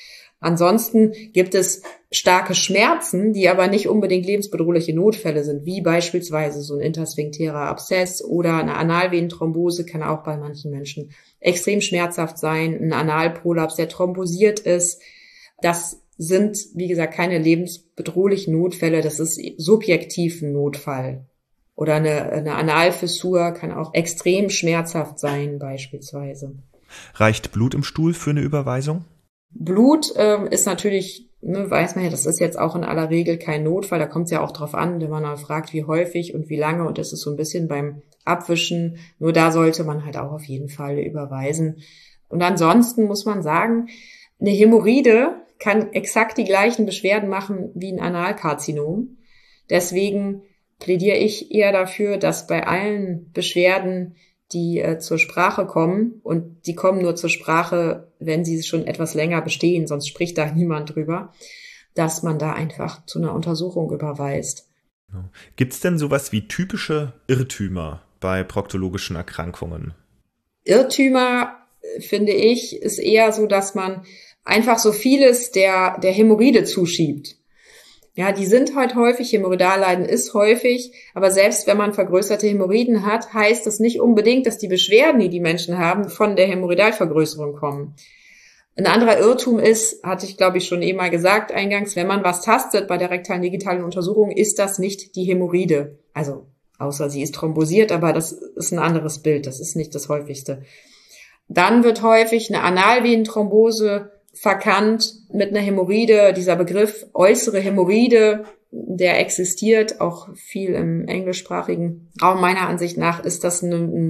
Speaker 3: Ansonsten gibt es starke Schmerzen, die aber nicht unbedingt lebensbedrohliche Notfälle sind, wie beispielsweise so ein intersphinktärer Abszess oder eine Analvenenthrombose kann auch bei manchen Menschen extrem schmerzhaft sein. Ein Analprolaps, der thrombosiert ist, das sind, wie gesagt, keine lebensbedrohlichen Notfälle, das ist subjektiv ein Notfall. Oder eine Analfissur kann auch extrem schmerzhaft sein, beispielsweise.
Speaker 1: Reicht Blut im Stuhl für eine Überweisung?
Speaker 3: Blut ist natürlich, weiß man ja, das ist jetzt auch in aller Regel kein Notfall. Da kommt es ja auch drauf an, wenn man dann fragt, wie häufig und wie lange. Und das ist so ein bisschen beim Abwischen. Nur da sollte man halt auch auf jeden Fall überweisen. Und ansonsten muss man sagen, eine Hämorrhoide kann exakt die gleichen Beschwerden machen wie ein Analkarzinom. Deswegen plädiere ich eher dafür, dass bei allen Beschwerden, die zur Sprache kommen, und die kommen nur zur Sprache, wenn sie schon etwas länger bestehen, sonst spricht da niemand drüber, dass man da einfach zu einer Untersuchung überweist.
Speaker 1: Gibt es denn sowas wie typische Irrtümer bei proktologischen Erkrankungen?
Speaker 3: Irrtümer, finde ich, ist eher so, dass man einfach so vieles der Hämorrhoide zuschiebt. Ja, die sind halt häufig, Hämorrhoidalleiden ist häufig, aber selbst wenn man vergrößerte Hämorrhoiden hat, heißt das nicht unbedingt, dass die Beschwerden, die Menschen haben, von der Hämorrhoidalvergrößerung kommen. Ein anderer Irrtum ist, hatte ich glaube ich schon eben mal gesagt eingangs, wenn man was tastet bei der rektalen digitalen Untersuchung, ist das nicht die Hämorrhoide. Also außer sie ist thrombosiert, aber das ist ein anderes Bild, das ist nicht das häufigste. Dann wird häufig eine Analvenenthrombose verkannt mit einer Hämorrhoide. Dieser Begriff äußere Hämorrhoide, der existiert auch viel im englischsprachigen Raum. Meiner Ansicht nach ist das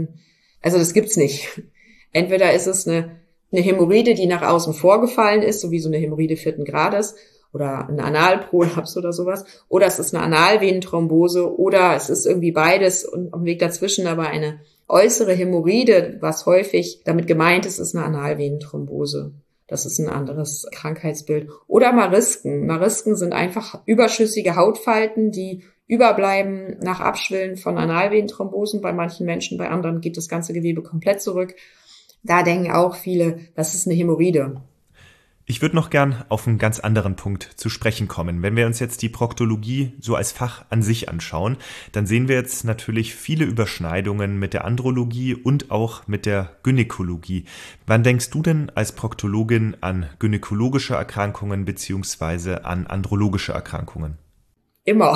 Speaker 3: also das gibt's nicht. Entweder ist es eine Hämorrhoide, die nach außen vorgefallen ist, so wie so eine Hämorrhoide 4. Grades oder ein Analprolaps oder sowas, oder es ist eine Analvenenthrombose oder es ist irgendwie beides und am Weg dazwischen aber eine äußere Hämorrhoide, was häufig damit gemeint ist, ist eine Analvenenthrombose. Das ist ein anderes Krankheitsbild. Oder Marisken. Marisken sind einfach überschüssige Hautfalten, die überbleiben nach Abschwillen von Analvenenthrombosen bei manchen Menschen, bei anderen geht das ganze Gewebe komplett zurück. Da denken auch viele, das ist eine Hämorrhoide.
Speaker 1: Ich würde noch gern auf einen ganz anderen Punkt zu sprechen kommen. Wenn wir uns jetzt die Proktologie so als Fach an sich anschauen, dann sehen wir jetzt natürlich viele Überschneidungen mit der Andrologie und auch mit der Gynäkologie. Wann denkst du denn als Proktologin an gynäkologische Erkrankungen beziehungsweise an andrologische Erkrankungen?
Speaker 3: Immer.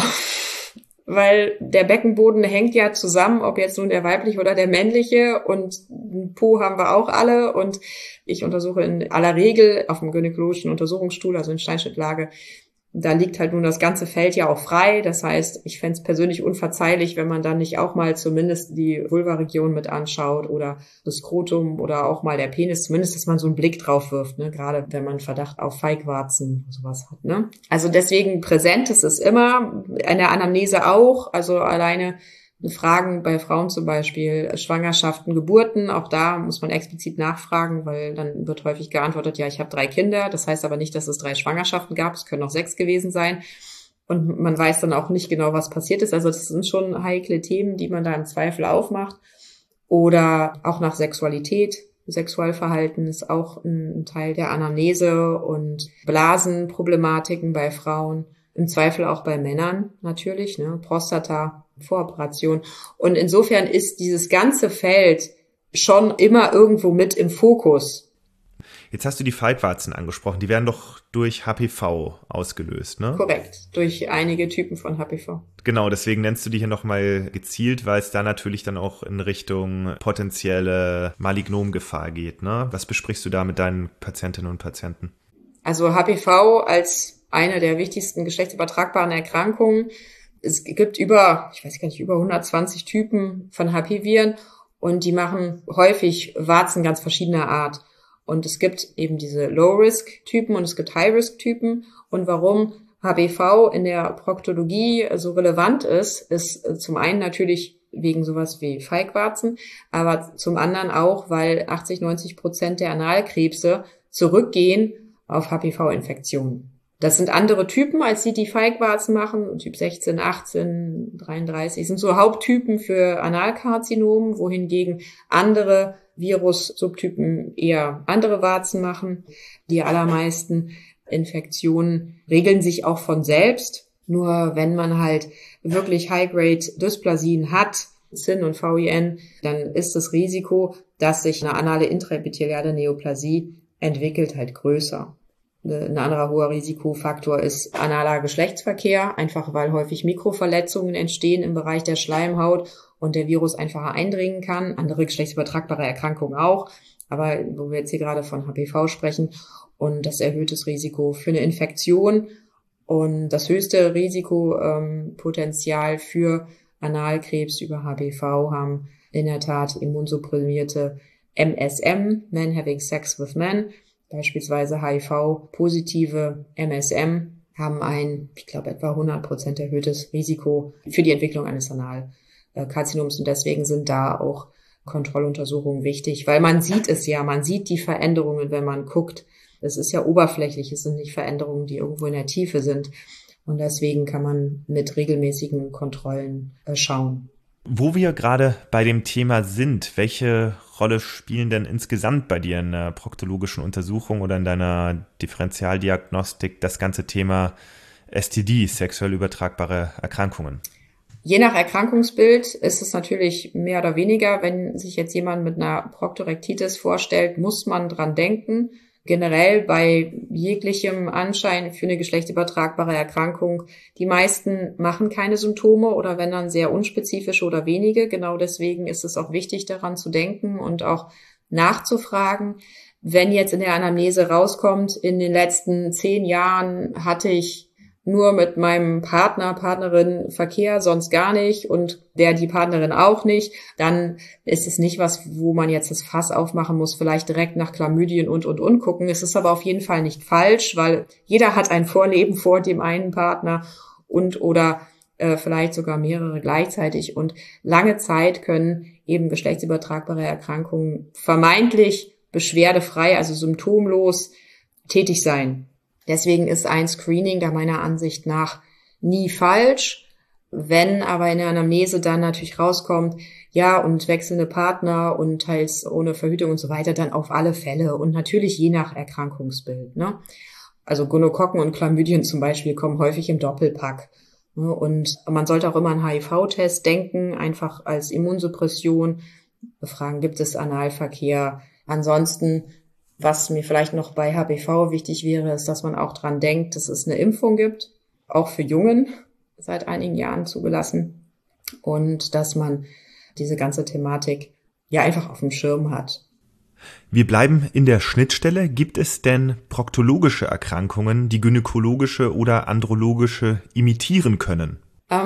Speaker 3: Weil der Beckenboden hängt ja zusammen, ob jetzt nun der weibliche oder der männliche, und einen Po haben wir auch alle, und ich untersuche in aller Regel auf dem gynäkologischen Untersuchungsstuhl, also in Steinschnittlage. Da liegt halt nun das ganze Feld ja auch frei. Das heißt, ich fände es persönlich unverzeihlich, wenn man dann nicht auch mal zumindest die Vulvaregion mit anschaut oder das Skrotum oder auch mal der Penis, zumindest, dass man so einen Blick drauf wirft, ne? Gerade wenn man Verdacht auf Feigwarzen sowas hat, ne? Also deswegen präsent ist es immer, in der Anamnese auch, also alleine Fragen bei Frauen zum Beispiel, Schwangerschaften, Geburten, auch da muss man explizit nachfragen, weil dann wird häufig geantwortet, ja, ich habe 3 Kinder, das heißt aber nicht, dass es 3 Schwangerschaften gab, es können auch 6 gewesen sein, und man weiß dann auch nicht genau, was passiert ist, also das sind schon heikle Themen, die man da im Zweifel aufmacht. Oder auch nach Sexualität, Sexualverhalten ist auch ein Teil der Anamnese, und Blasenproblematiken bei Frauen, im Zweifel auch bei Männern natürlich, ne, Prostata, Voroperation. Und insofern ist dieses ganze Feld schon immer irgendwo mit im Fokus.
Speaker 1: Jetzt hast du die Feigwarzen angesprochen, die werden doch durch HPV ausgelöst, ne?
Speaker 3: Korrekt, durch einige Typen von HPV.
Speaker 1: Genau, deswegen nennst du die hier nochmal gezielt, weil es da natürlich dann auch in Richtung potenzielle Malignomgefahr geht, ne? Was besprichst du da mit deinen Patientinnen und Patienten?
Speaker 3: Also HPV als eine der wichtigsten geschlechtsübertragbaren Erkrankungen. Es gibt über 120 Typen von HP-Viren, und die machen häufig Warzen ganz verschiedener Art. Und es gibt eben diese Low-Risk-Typen und es gibt High-Risk-Typen. Und warum HPV in der Proktologie so relevant ist zum einen natürlich wegen sowas wie Feigwarzen, aber zum anderen auch, weil 80-90% der Analkrebse zurückgehen auf HPV-Infektionen. Das sind andere Typen, als die Feigwarzen machen. Typ 16, 18, 33 sind so Haupttypen für Analkarzinomen, wohingegen andere Virus-Subtypen eher andere Warzen machen. Die allermeisten Infektionen regeln sich auch von selbst. Nur wenn man halt wirklich High-Grade-Dysplasien hat, CIN und VIN, dann ist das Risiko, dass sich eine anale intraepitheliale Neoplasie entwickelt, halt größer. Ein anderer hoher Risikofaktor ist analer Geschlechtsverkehr, einfach weil häufig Mikroverletzungen entstehen im Bereich der Schleimhaut und der Virus einfacher eindringen kann. Andere geschlechtsübertragbare Erkrankungen auch, aber wo wir jetzt hier gerade von HPV sprechen, und das erhöht das Risiko für eine Infektion, und das höchste Risikopotenzial für Analkrebs über HPV haben in der Tat immunsupprimierte MSM, Men Having Sex with Men. Beispielsweise HIV-positive MSM haben ein, ich glaube, etwa 100% erhöhtes Risiko für die Entwicklung eines Analkarzinoms, und deswegen sind da auch Kontrolluntersuchungen wichtig, weil man sieht es ja, man sieht die Veränderungen, wenn man guckt. Es ist ja oberflächlich, es sind nicht Veränderungen, die irgendwo in der Tiefe sind, und deswegen kann man mit regelmäßigen Kontrollen schauen.
Speaker 1: Wo wir gerade bei dem Thema sind, welche Rolle spielen denn insgesamt bei dir in der proktologischen Untersuchung oder in deiner Differentialdiagnostik das ganze Thema STD, sexuell übertragbare Erkrankungen?
Speaker 3: Je nach Erkrankungsbild ist es natürlich mehr oder weniger. Wenn sich jetzt jemand mit einer Proktorektitis vorstellt, muss man dran denken. Generell bei jeglichem Anschein für eine geschlechtsübertragbare Erkrankung, die meisten machen keine Symptome oder wenn dann sehr unspezifische oder wenige. Genau deswegen ist es auch wichtig, daran zu denken und auch nachzufragen. Wenn jetzt in der Anamnese rauskommt, in den letzten 10 Jahren hatte ich nur mit meinem Partner, Partnerin Verkehr, sonst gar nicht, und die Partnerin auch nicht, dann ist es nicht was, wo man jetzt das Fass aufmachen muss, vielleicht direkt nach Chlamydien und gucken. Es ist aber auf jeden Fall nicht falsch, weil jeder hat ein Vorleben vor dem einen Partner oder vielleicht sogar mehrere gleichzeitig, und lange Zeit können eben geschlechtsübertragbare Erkrankungen vermeintlich beschwerdefrei, also symptomlos tätig sein. Deswegen ist ein Screening da meiner Ansicht nach nie falsch. Wenn aber in der Anamnese dann natürlich rauskommt, ja, und wechselnde Partner und teils ohne Verhütung und so weiter, dann auf alle Fälle und natürlich je nach Erkrankungsbild, ne? Also Gonokokken und Chlamydien zum Beispiel kommen häufig im Doppelpack. Und man sollte auch immer an HIV-Test denken, einfach als Immunsuppression. Befragen, gibt es Analverkehr? Ansonsten, was mir vielleicht noch bei HPV wichtig wäre, ist, dass man auch dran denkt, dass es eine Impfung gibt, auch für Jungen, seit einigen Jahren zugelassen. Und dass man diese ganze Thematik ja einfach auf dem Schirm hat.
Speaker 1: Wir bleiben in der Schnittstelle. Gibt es denn proktologische Erkrankungen, die gynäkologische oder andrologische imitieren können?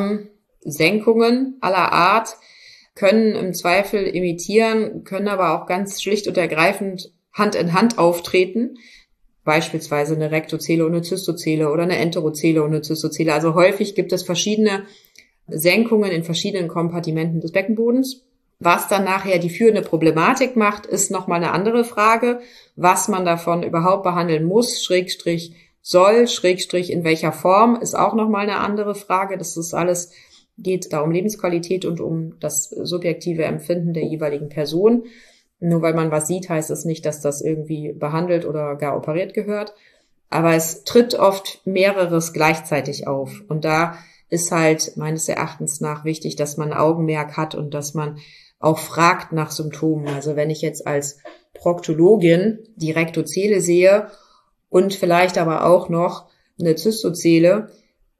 Speaker 3: Senkungen aller Art können im Zweifel imitieren, können aber auch ganz schlicht und ergreifend Hand in Hand auftreten. Beispielsweise eine Rektozele und eine Zystozele oder eine Enterozele und eine Zystozele. Also häufig gibt es verschiedene Senkungen in verschiedenen Kompartimenten des Beckenbodens. Was dann nachher die führende Problematik macht, ist nochmal eine andere Frage, was man davon überhaupt behandeln muss, Schrägstrich soll, Schrägstrich in welcher Form, ist auch nochmal eine andere Frage. Das ist alles, geht da um Lebensqualität und um das subjektive Empfinden der jeweiligen Person. Nur weil man was sieht, heißt es nicht, dass das irgendwie behandelt oder gar operiert gehört. Aber es tritt oft mehreres gleichzeitig auf. Und da ist halt meines Erachtens nach wichtig, dass man Augenmerk hat und dass man auch fragt nach Symptomen. Also wenn ich jetzt als Proktologin die Rektozele sehe und vielleicht aber auch noch eine Zystozele,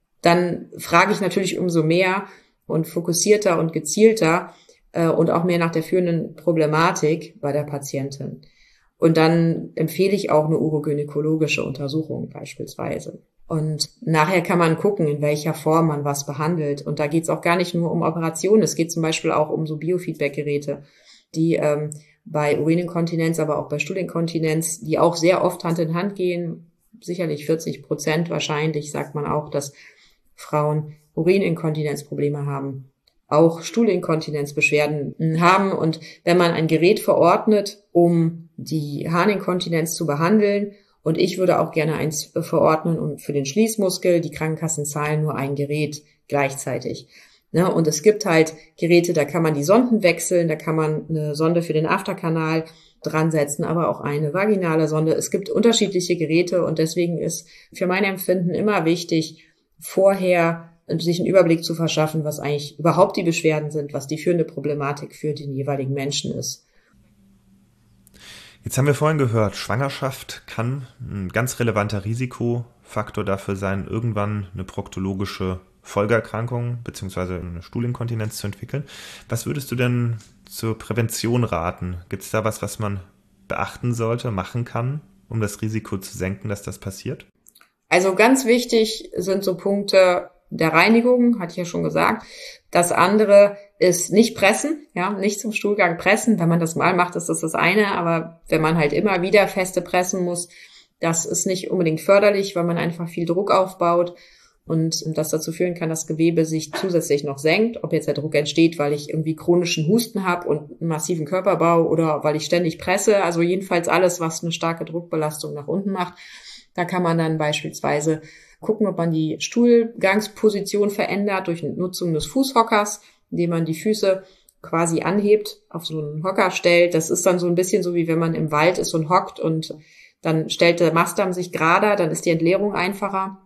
Speaker 3: dann frage ich natürlich umso mehr und fokussierter und gezielter und auch mehr nach der führenden Problematik bei der Patientin. Und dann empfehle ich auch eine urogynäkologische Untersuchung beispielsweise. Und nachher kann man gucken, in welcher Form man was behandelt. Und da geht es auch gar nicht nur um Operationen. Es geht zum Beispiel auch um so Biofeedback-Geräte, die bei Urininkontinenz, aber auch bei Stuhlinkontinenz, die auch sehr oft Hand in Hand gehen. Sicherlich 40% wahrscheinlich, sagt man auch, dass Frauen Urininkontinenzprobleme haben, auch Stuhlinkontinenzbeschwerden haben. Und wenn man ein Gerät verordnet, um die Harninkontinenz zu behandeln, und ich würde auch gerne eins verordnen und für den Schließmuskel, die Krankenkassen zahlen nur ein Gerät gleichzeitig. Ne? Und es gibt halt Geräte, da kann man die Sonden wechseln, da kann man eine Sonde für den Afterkanal dran setzen, aber auch eine vaginale Sonde. Es gibt unterschiedliche Geräte und deswegen ist für mein Empfinden immer wichtig, vorher sich einen Überblick zu verschaffen, was eigentlich überhaupt die Beschwerden sind, was die führende Problematik für den jeweiligen Menschen ist.
Speaker 1: Jetzt haben wir vorhin gehört, Schwangerschaft kann ein ganz relevanter Risikofaktor dafür sein, irgendwann eine proktologische Folgeerkrankung bzw. eine Stuhlinkontinenz zu entwickeln. Was würdest du denn zur Prävention raten? Gibt es da was man beachten sollte, machen kann, um das Risiko zu senken, dass das passiert?
Speaker 3: Also ganz wichtig sind so Punkte der Reinigung, hatte ich ja schon gesagt. Das andere ist nicht pressen, ja, nicht zum Stuhlgang pressen. Wenn man das mal macht, ist das das eine, aber wenn man halt immer wieder feste pressen muss, das ist nicht unbedingt förderlich, weil man einfach viel Druck aufbaut und das dazu führen kann, dass Gewebe sich zusätzlich noch senkt. Ob jetzt der Druck entsteht, weil ich irgendwie chronischen Husten habe und einen massiven Körperbau oder weil ich ständig presse, also jedenfalls alles, was eine starke Druckbelastung nach unten macht. Da kann man dann beispielsweise gucken, ob man die Stuhlgangsposition verändert durch Nutzung des Fußhockers, indem man die Füße quasi anhebt, auf so einen Hocker stellt. Das ist dann so ein bisschen so, wie wenn man im Wald ist und hockt und dann stellt der Mastdarm sich gerader, dann ist die Entleerung einfacher.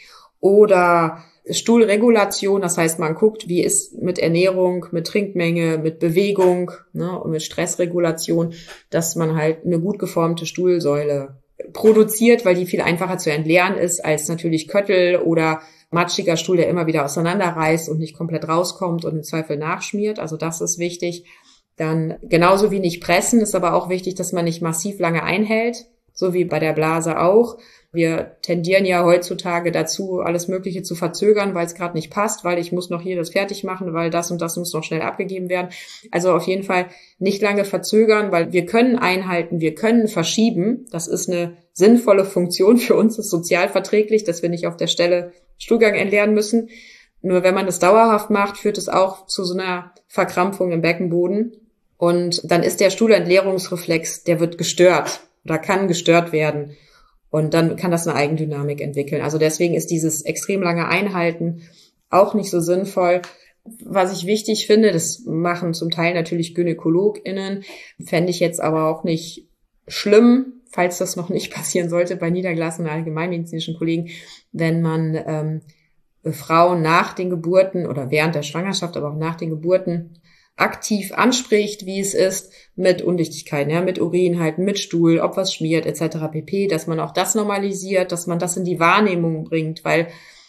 Speaker 3: Oder Stuhlregulation, das heißt, man guckt, wie ist mit Ernährung, mit Trinkmenge, mit Bewegung, ne, und mit Stressregulation, dass man halt eine gut geformte Stuhlsäule produziert, weil die viel einfacher zu entleeren ist als natürlich Köttel oder matschiger Stuhl, der immer wieder auseinanderreißt und nicht komplett rauskommt und im Zweifel nachschmiert. Also das ist wichtig. Dann genauso wie nicht pressen, ist aber auch wichtig, dass man nicht massiv lange einhält, so wie bei der Blase auch. Wir tendieren ja heutzutage dazu, alles Mögliche zu verzögern, weil es gerade nicht passt, weil ich muss noch hier das fertig machen, weil das und das muss noch schnell abgegeben werden. Also auf jeden Fall nicht lange verzögern, weil wir können einhalten, wir können verschieben. Das ist eine sinnvolle Funktion für uns, ist sozial verträglich, dass wir nicht auf der Stelle Stuhlgang entleeren müssen. Nur wenn man das dauerhaft macht, führt es auch zu so einer Verkrampfung im Beckenboden. Und dann ist der Stuhlentleerungsreflex, der wird gestört oder kann gestört werden. Und dann kann das eine Eigendynamik entwickeln. Also deswegen ist dieses extrem lange Einhalten auch nicht so sinnvoll. Was ich wichtig finde, das machen zum Teil natürlich GynäkologInnen, fände ich jetzt aber auch nicht schlimm, falls das noch nicht passieren sollte bei niedergelassenen allgemeinmedizinischen Kollegen, wenn man Frauen nach den Geburten oder während der Schwangerschaft, aber auch nach den Geburten aktiv anspricht, wie es ist mit Undichtigkeiten, ja, mit Urinhalten, mit Stuhl, ob was schmiert etc. pp., dass man auch das normalisiert, dass man das in die Wahrnehmung bringt, weil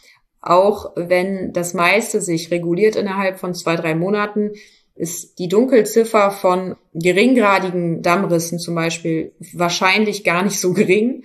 Speaker 3: auch wenn das meiste sich reguliert innerhalb von 2-3 Monaten, ist die Dunkelziffer von geringgradigen Dammrissen zum Beispiel wahrscheinlich gar nicht so gering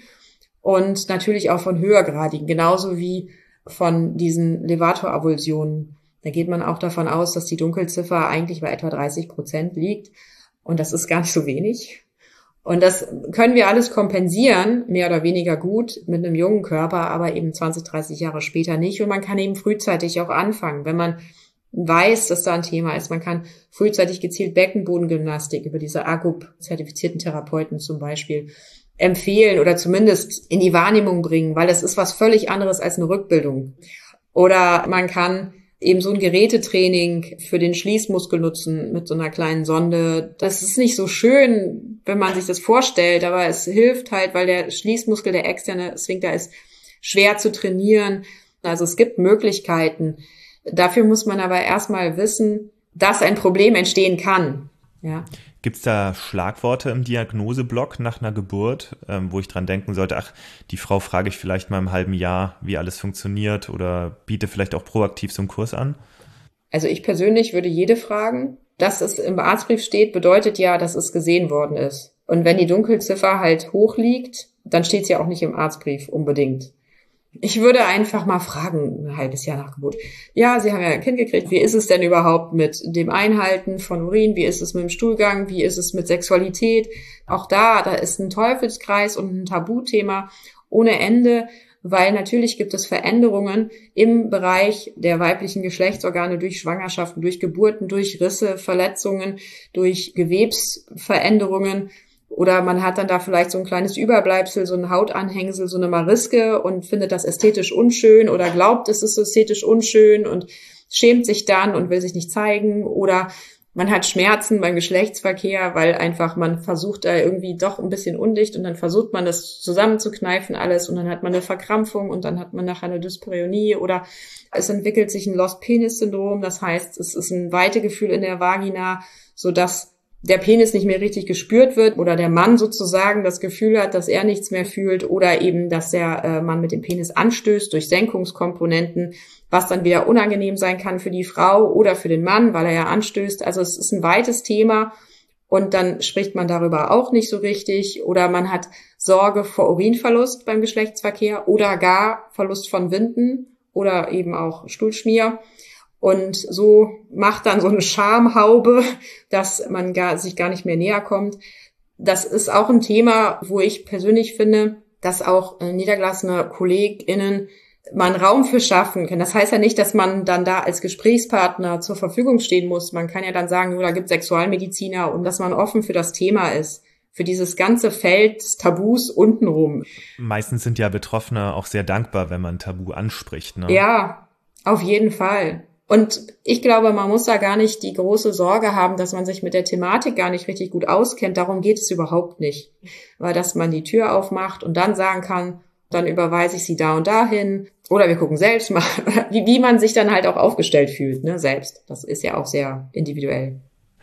Speaker 3: und natürlich auch von höhergradigen, genauso wie von diesen Levator-Avulsionen. Da geht man auch davon aus, dass die Dunkelziffer eigentlich bei etwa 30% liegt und das ist gar nicht so wenig. Und das können wir alles kompensieren, mehr oder weniger gut, mit einem jungen Körper, aber eben 20, 30 Jahre später nicht. Und man kann eben frühzeitig auch anfangen, wenn man weiß, dass da ein Thema ist. Man kann frühzeitig gezielt Beckenbodengymnastik über diese AGUP-zertifizierten Therapeuten zum Beispiel empfehlen oder zumindest in die Wahrnehmung bringen, weil das ist was völlig anderes als eine Rückbildung. Oder man kann eben so ein Gerätetraining für den Schließmuskel nutzen mit so einer kleinen Sonde. Das ist nicht so schön, wenn man sich das vorstellt, aber es hilft halt, weil der Schließmuskel, der externe Sphinkter, ist schwer zu trainieren. Also es gibt Möglichkeiten. Dafür muss man aber erstmal wissen, dass ein Problem entstehen kann. Ja.
Speaker 1: Gibt es da Schlagworte im Diagnoseblock nach einer Geburt, wo ich dran denken sollte, ach, die Frau frage ich vielleicht mal im halben Jahr, wie alles funktioniert oder biete vielleicht auch proaktiv so einen Kurs an?
Speaker 3: Also ich persönlich würde jede fragen. Dass es im Arztbrief steht, bedeutet ja, dass es gesehen worden ist. Und wenn die Dunkelziffer halt hoch liegt, dann steht es ja auch nicht im Arztbrief unbedingt. Ich würde einfach mal fragen, ein halbes Jahr nach Geburt. Ja, Sie haben ja ein Kind gekriegt. Wie ist es denn überhaupt mit dem Einhalten von Urin? Wie ist es mit dem Stuhlgang? Wie ist es mit Sexualität? Auch da ist ein Teufelskreis und ein Tabuthema ohne Ende, weil natürlich gibt es Veränderungen im Bereich der weiblichen Geschlechtsorgane durch Schwangerschaften, durch Geburten, durch Risse, Verletzungen, durch Gewebsveränderungen. Oder man hat dann da vielleicht so ein kleines Überbleibsel, so ein Hautanhängsel, so eine Mariske und findet das ästhetisch unschön oder glaubt, es ist ästhetisch unschön und schämt sich dann und will sich nicht zeigen. Oder man hat Schmerzen beim Geschlechtsverkehr, weil einfach man versucht da irgendwie doch ein bisschen undicht und dann versucht man das zusammenzukneifen alles und dann hat man eine Verkrampfung und dann hat man nachher eine Dyspareunie oder es entwickelt sich ein Lost-Penis-Syndrom. Das heißt, es ist ein Weitegefühl in der Vagina, sodass der Penis nicht mehr richtig gespürt wird oder der Mann sozusagen das Gefühl hat, dass er nichts mehr fühlt oder eben, dass der Mann mit dem Penis anstößt durch Senkungskomponenten, was dann wieder unangenehm sein kann für die Frau oder für den Mann, weil er ja anstößt. Also es ist ein weites Thema und dann spricht man darüber auch nicht so richtig oder man hat Sorge vor Urinverlust beim Geschlechtsverkehr oder gar Verlust von Winden oder eben auch Stuhlschmier. Und so macht dann so eine Schamhaube, dass man sich gar nicht mehr näher kommt. Das ist auch ein Thema, wo ich persönlich finde, dass auch niedergelassene KollegInnen mal einen Raum für schaffen können. Das heißt ja nicht, dass man dann da als Gesprächspartner zur Verfügung stehen muss. Man kann ja dann sagen, da gibt es Sexualmediziner und dass man offen für das Thema ist. Für dieses ganze Feld Tabus untenrum.
Speaker 1: Meistens sind ja Betroffene auch sehr dankbar, wenn man Tabu anspricht, ne?
Speaker 3: Ja, auf jeden Fall. Und ich glaube, man muss da gar nicht die große Sorge haben, dass man sich mit der Thematik gar nicht richtig gut auskennt. Darum geht es überhaupt nicht. Weil dass man die Tür aufmacht und dann sagen kann, dann überweise ich sie da und dahin. Oder wir gucken selbst mal, wie man sich dann halt auch aufgestellt fühlt, ne, selbst. Das ist ja auch sehr individuell.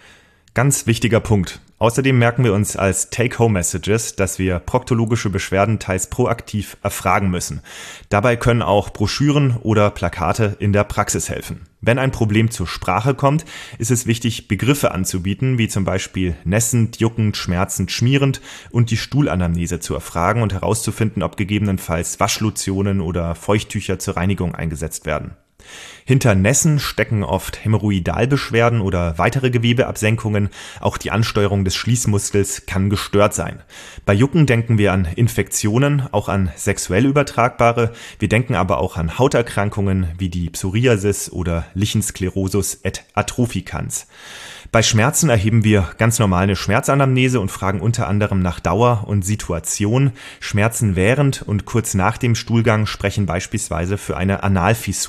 Speaker 1: Ganz wichtiger Punkt. Außerdem merken wir uns als Take-Home-Messages, dass wir proktologische Beschwerden teils proaktiv erfragen müssen. Dabei können auch Broschüren oder Plakate in der Praxis helfen. Wenn ein Problem zur Sprache kommt, ist es wichtig, Begriffe anzubieten, wie zum Beispiel nässend, juckend, schmerzend, schmierend und die Stuhlanamnese zu erfragen und herauszufinden, ob gegebenenfalls Waschlotionen oder Feuchttücher zur Reinigung eingesetzt werden. Hinter Nässen stecken oft Hämorrhoidalbeschwerden oder weitere Gewebeabsenkungen. Auch die Ansteuerung des Schließmuskels kann gestört sein. Bei Jucken denken wir an Infektionen, auch an sexuell übertragbare. Wir denken aber auch an Hauterkrankungen wie die Psoriasis oder Lichensklerosus et atropicans. Bei Schmerzen erheben wir ganz normal eine Schmerzanamnese und fragen unter anderem nach Dauer und Situation. Schmerzen während und kurz nach dem Stuhlgang sprechen beispielsweise für eine Analfissur.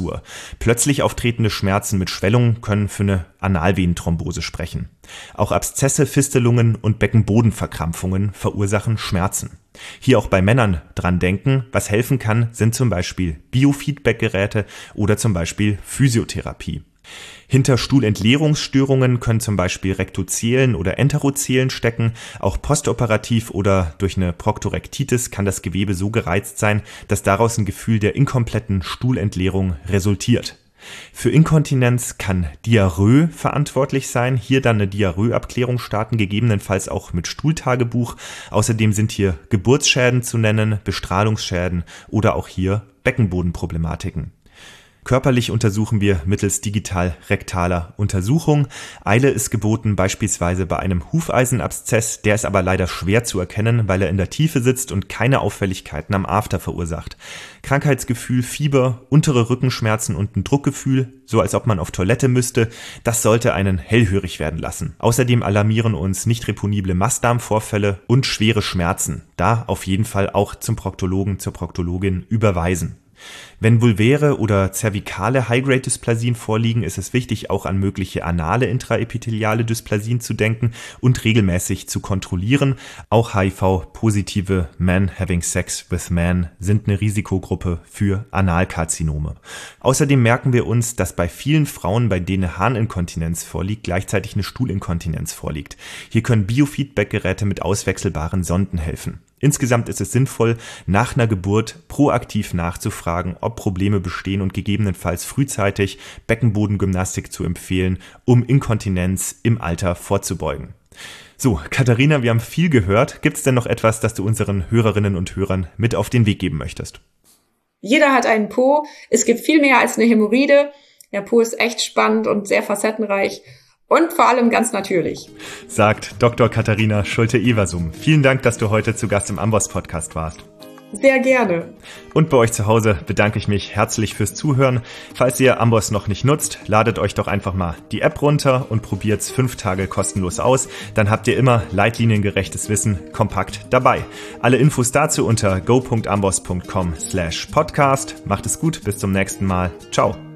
Speaker 1: Plötzlich auftretende Schmerzen mit Schwellung können für eine Analvenenthrombose sprechen. Auch Abszesse, Fistelungen und Beckenbodenverkrampfungen verursachen Schmerzen. Hier auch bei Männern dran denken, was helfen kann, sind zum Beispiel Biofeedback-Geräte oder zum Beispiel Physiotherapie. Hinter Stuhlentleerungsstörungen können zum Beispiel Rektozelen oder Enterozelen stecken. Auch postoperativ oder durch eine Proktorektitis kann das Gewebe so gereizt sein, dass daraus ein Gefühl der inkompletten Stuhlentleerung resultiert. Für Inkontinenz kann Diarrhoe verantwortlich sein. Hier dann eine Diarrhoeabklärung starten, gegebenenfalls auch mit Stuhltagebuch. Außerdem sind hier Geburtsschäden zu nennen, Bestrahlungsschäden oder auch hier Beckenbodenproblematiken. Körperlich untersuchen wir mittels digital-rektaler Untersuchung. Eile ist geboten, beispielsweise bei einem Hufeisenabszess, der ist aber leider schwer zu erkennen, weil er in der Tiefe sitzt und keine Auffälligkeiten am After verursacht. Krankheitsgefühl, Fieber, untere Rückenschmerzen und ein Druckgefühl, so als ob man auf Toilette müsste, das sollte einen hellhörig werden lassen. Außerdem alarmieren uns nicht reponible Mastdarmvorfälle und schwere Schmerzen. Da auf jeden Fall auch zum Proktologen, zur Proktologin überweisen. Wenn vulväre oder zervikale High-Grade-Dysplasien vorliegen, ist es wichtig, auch an mögliche anale intraepitheliale Dysplasien zu denken und regelmäßig zu kontrollieren. Auch HIV-positive Men having sex with men sind eine Risikogruppe für Analkarzinome. Außerdem merken wir uns, dass bei vielen Frauen, bei denen Harninkontinenz vorliegt, gleichzeitig eine Stuhlinkontinenz vorliegt. Hier können Biofeedback-Geräte mit auswechselbaren Sonden helfen. Insgesamt ist es sinnvoll, nach einer Geburt proaktiv nachzufragen, ob Probleme bestehen und gegebenenfalls frühzeitig Beckenbodengymnastik zu empfehlen, um Inkontinenz im Alter vorzubeugen. So, Katharina, wir haben viel gehört. Gibt es denn noch etwas, das du unseren Hörerinnen und Hörern mit auf den Weg geben möchtest?
Speaker 3: Jeder hat einen Po. Es gibt viel mehr als eine Hämorrhoide. Der Po ist echt spannend und sehr facettenreich. Und vor allem ganz natürlich.
Speaker 1: Sagt Dr. Katharina Schulte-Eversum. Vielen Dank, dass du heute zu Gast im Amboss-Podcast warst.
Speaker 3: Sehr gerne.
Speaker 1: Und bei euch zu Hause bedanke ich mich herzlich fürs Zuhören. Falls ihr Amboss noch nicht nutzt, ladet euch doch einfach mal die App runter und probiert's 5 Tage kostenlos aus. Dann habt ihr immer leitliniengerechtes Wissen kompakt dabei. Alle Infos dazu unter go.amboss.com/podcast. Macht es gut, bis zum nächsten Mal. Ciao.